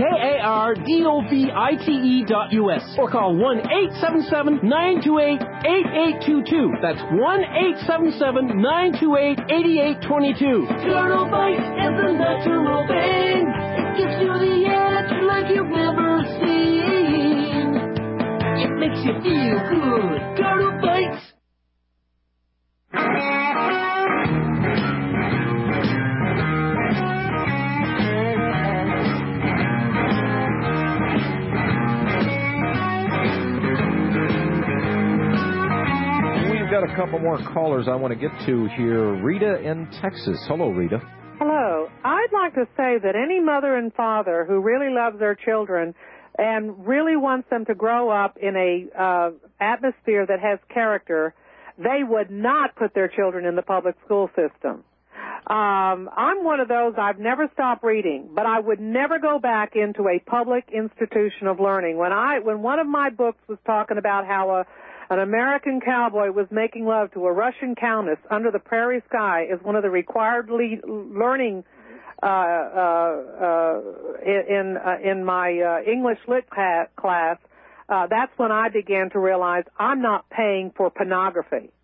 cardovite dot u s or call one eight seven seven, nine two eight, eight eight two two. That's one eight seven seven, nine two eight, eight eight two two. Cardivite is a natural thing. It gives you the edge like you've never seen. It makes you feel good. Cardivite. We've got a couple more callers I want to get to here. Rita in Texas. Hello, Rita. Hello. I'd like to say that any mother and father who really loves their children and really wants them to grow up in a uh, atmosphere that has character, they would not put their children in the public school system. Um, I'm one of those, I've never stopped reading, but I would never go back into a public institution of learning. When I, when one of my books was talking about how a an American cowboy was making love to a Russian countess under the prairie sky as one of the required le- learning uh, uh, uh, in uh, in my uh, English lit ca- class, uh, that's when I began to realize I'm not paying for pornography.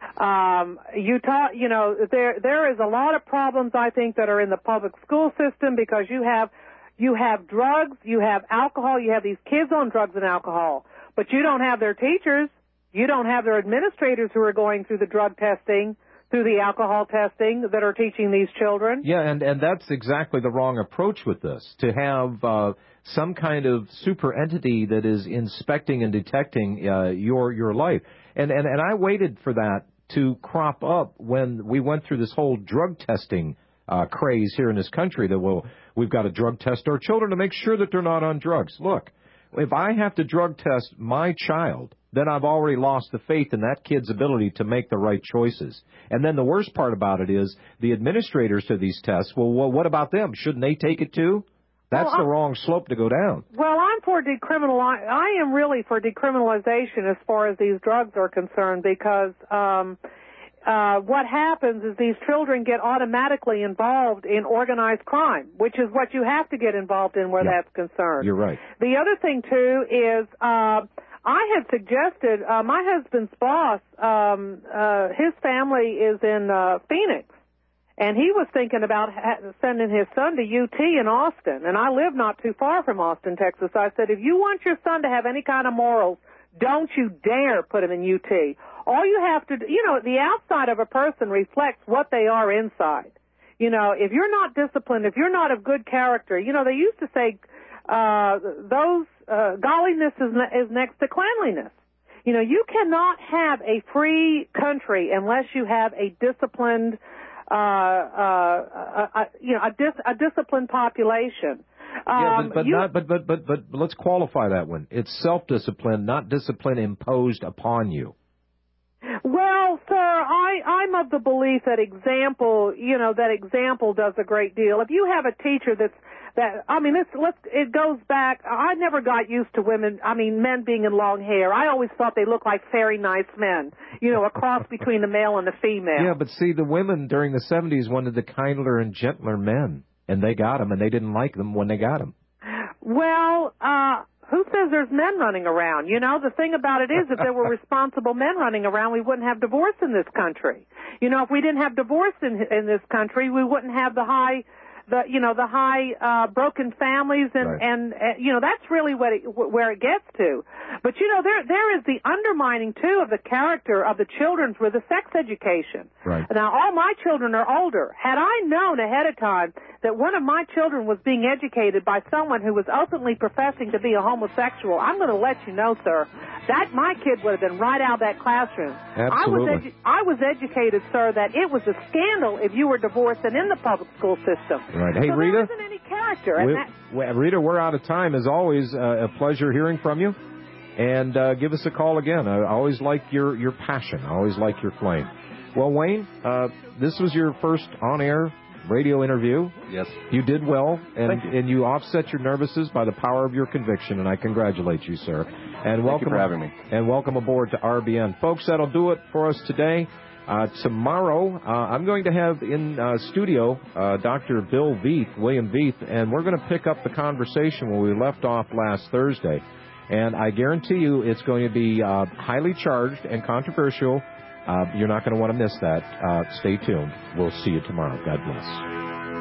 Um, you taught, you know, there there is a lot of problems I think that are in the public school system because you have you have drugs, you have alcohol, you have these kids on drugs and alcohol, but you don't have their teachers, you don't have their administrators who are going through the drug testing, through the alcohol testing that are teaching these children. Yeah, and, and that's exactly the wrong approach with this, to have uh, some kind of super entity that is inspecting and detecting uh, your your life. And, and, and I waited for that to crop up when we went through this whole drug testing uh, craze here in this country that, well, we've got to drug test our children to make sure that they're not on drugs. Look, if I have to drug test my child, then I've already lost the faith in that kid's ability to make the right choices. And then the worst part about it is the administrators to these tests, well, well what about them? Shouldn't they take it too? That's well, the wrong slope to go down. Well, I'm for decriminal. I am really for decriminalization as far as these drugs are concerned because um, uh, what happens is these children get automatically involved in organized crime, which is what you have to get involved in where yeah. that's concerned. You're right. The other thing, too, is uh, I had suggested, uh, my husband's boss, um, uh, his family is in uh, Phoenix. And he was thinking about ha- sending his son to U T in Austin. And I live not too far from Austin, Texas. I said, if you want your son to have any kind of morals, don't you dare put him in U T. All you have to do, you know, the outside of a person reflects what they are inside. You know, if you're not disciplined, if you're not of good character, you know, they used to say, uh, those, uh, godliness is, ne- is next to cleanliness. You know, you cannot have a free country unless you have a disciplined Uh, uh, uh, you know, a, dis- a disciplined population. Um, yeah, but but, you, not, but but but but let's qualify that one. It's self-discipline, not discipline imposed upon you. Well, sir, I, I'm of the belief that example, you know, that example does a great deal. If you have a teacher that's that, I mean, it's, let's, it goes back. I never got used to women, I mean, men being in long hair. I always thought they looked like very nice men, you know, a cross between the male and the female. Yeah, but see, the women during the seventies wanted the kindler and gentler men, and they got them, and they didn't like them when they got them. Well, uh, who says there's men running around? You know, the thing about it is if there were responsible men running around, we wouldn't have divorce in this country. You know, if we didn't have divorce in, in this country, we wouldn't have the high... The you know the high uh, broken families and right. and uh, you know that's really what it, where it gets to, but you know there there is the undermining too of the character of the children with the sex education. Right. Now all my children are older. Had I known ahead of time that one of my children was being educated by someone who was openly professing to be a homosexual, I'm going to let you know, sir, that my kid would have been right out of that classroom. Absolutely. I was edu- I was educated, sir, that it was a scandal if you were divorced and in the public school system. Right. Hey, so Rita. There isn't any character. And We, that, we, Rita, we're out of time. As always, uh, a pleasure hearing from you. And uh, give us a call again. I always like your, your passion. I always like your flame. Well, Wayne, uh, this was your first on-air radio interview. Yes. You did well, and Thank you. and you offset your nervousness by the power of your conviction, and I congratulate you, sir. And welcome, Thank you for having me. And welcome aboard to R B N. Folks, that'll do it for us today. Uh, tomorrow, uh, I'm going to have in uh, studio uh, Doctor Bill Veith, William Veith, and we're going to pick up the conversation where we left off last Thursday. And I guarantee you it's going to be uh, highly charged and controversial. Uh, you're not going to want to miss that. Uh, stay tuned. We'll see you tomorrow. God bless.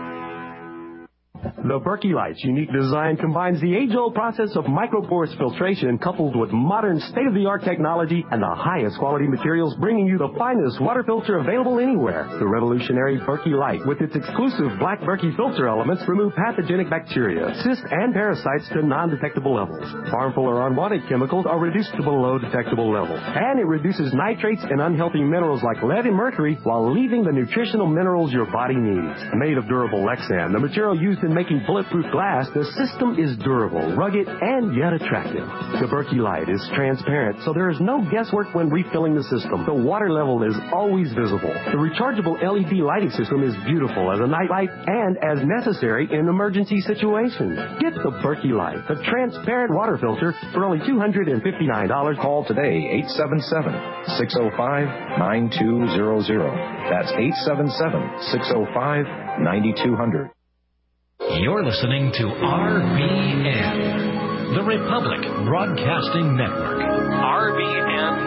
The Berkey Light's unique design combines the age-old process of microporous filtration coupled with modern state-of-the-art technology and the highest quality materials, bringing you the finest water filter available anywhere. The revolutionary Berkey Light, with its exclusive black Berkey filter elements, remove pathogenic bacteria, cysts, and parasites to non-detectable levels. Harmful or unwanted chemicals are reduced to below detectable levels. And it reduces nitrates and unhealthy minerals like lead and mercury while leaving the nutritional minerals your body needs. Made of durable Lexan, the material used in making breaking bulletproof glass, the system is durable, rugged, and yet attractive. The Berkey Light is transparent, so there is no guesswork when refilling the system. The water level is always visible. The rechargeable L E D lighting system is beautiful as a night light and as necessary in emergency situations. Get the Berkey Light, the transparent water filter, for only two hundred fifty-nine dollars. Call today, eight seven seven, six oh five, nine two zero zero. That's eight seven seven, six oh five, nine two zero zero. You're listening to R B N, the Republic Broadcasting Network. R B N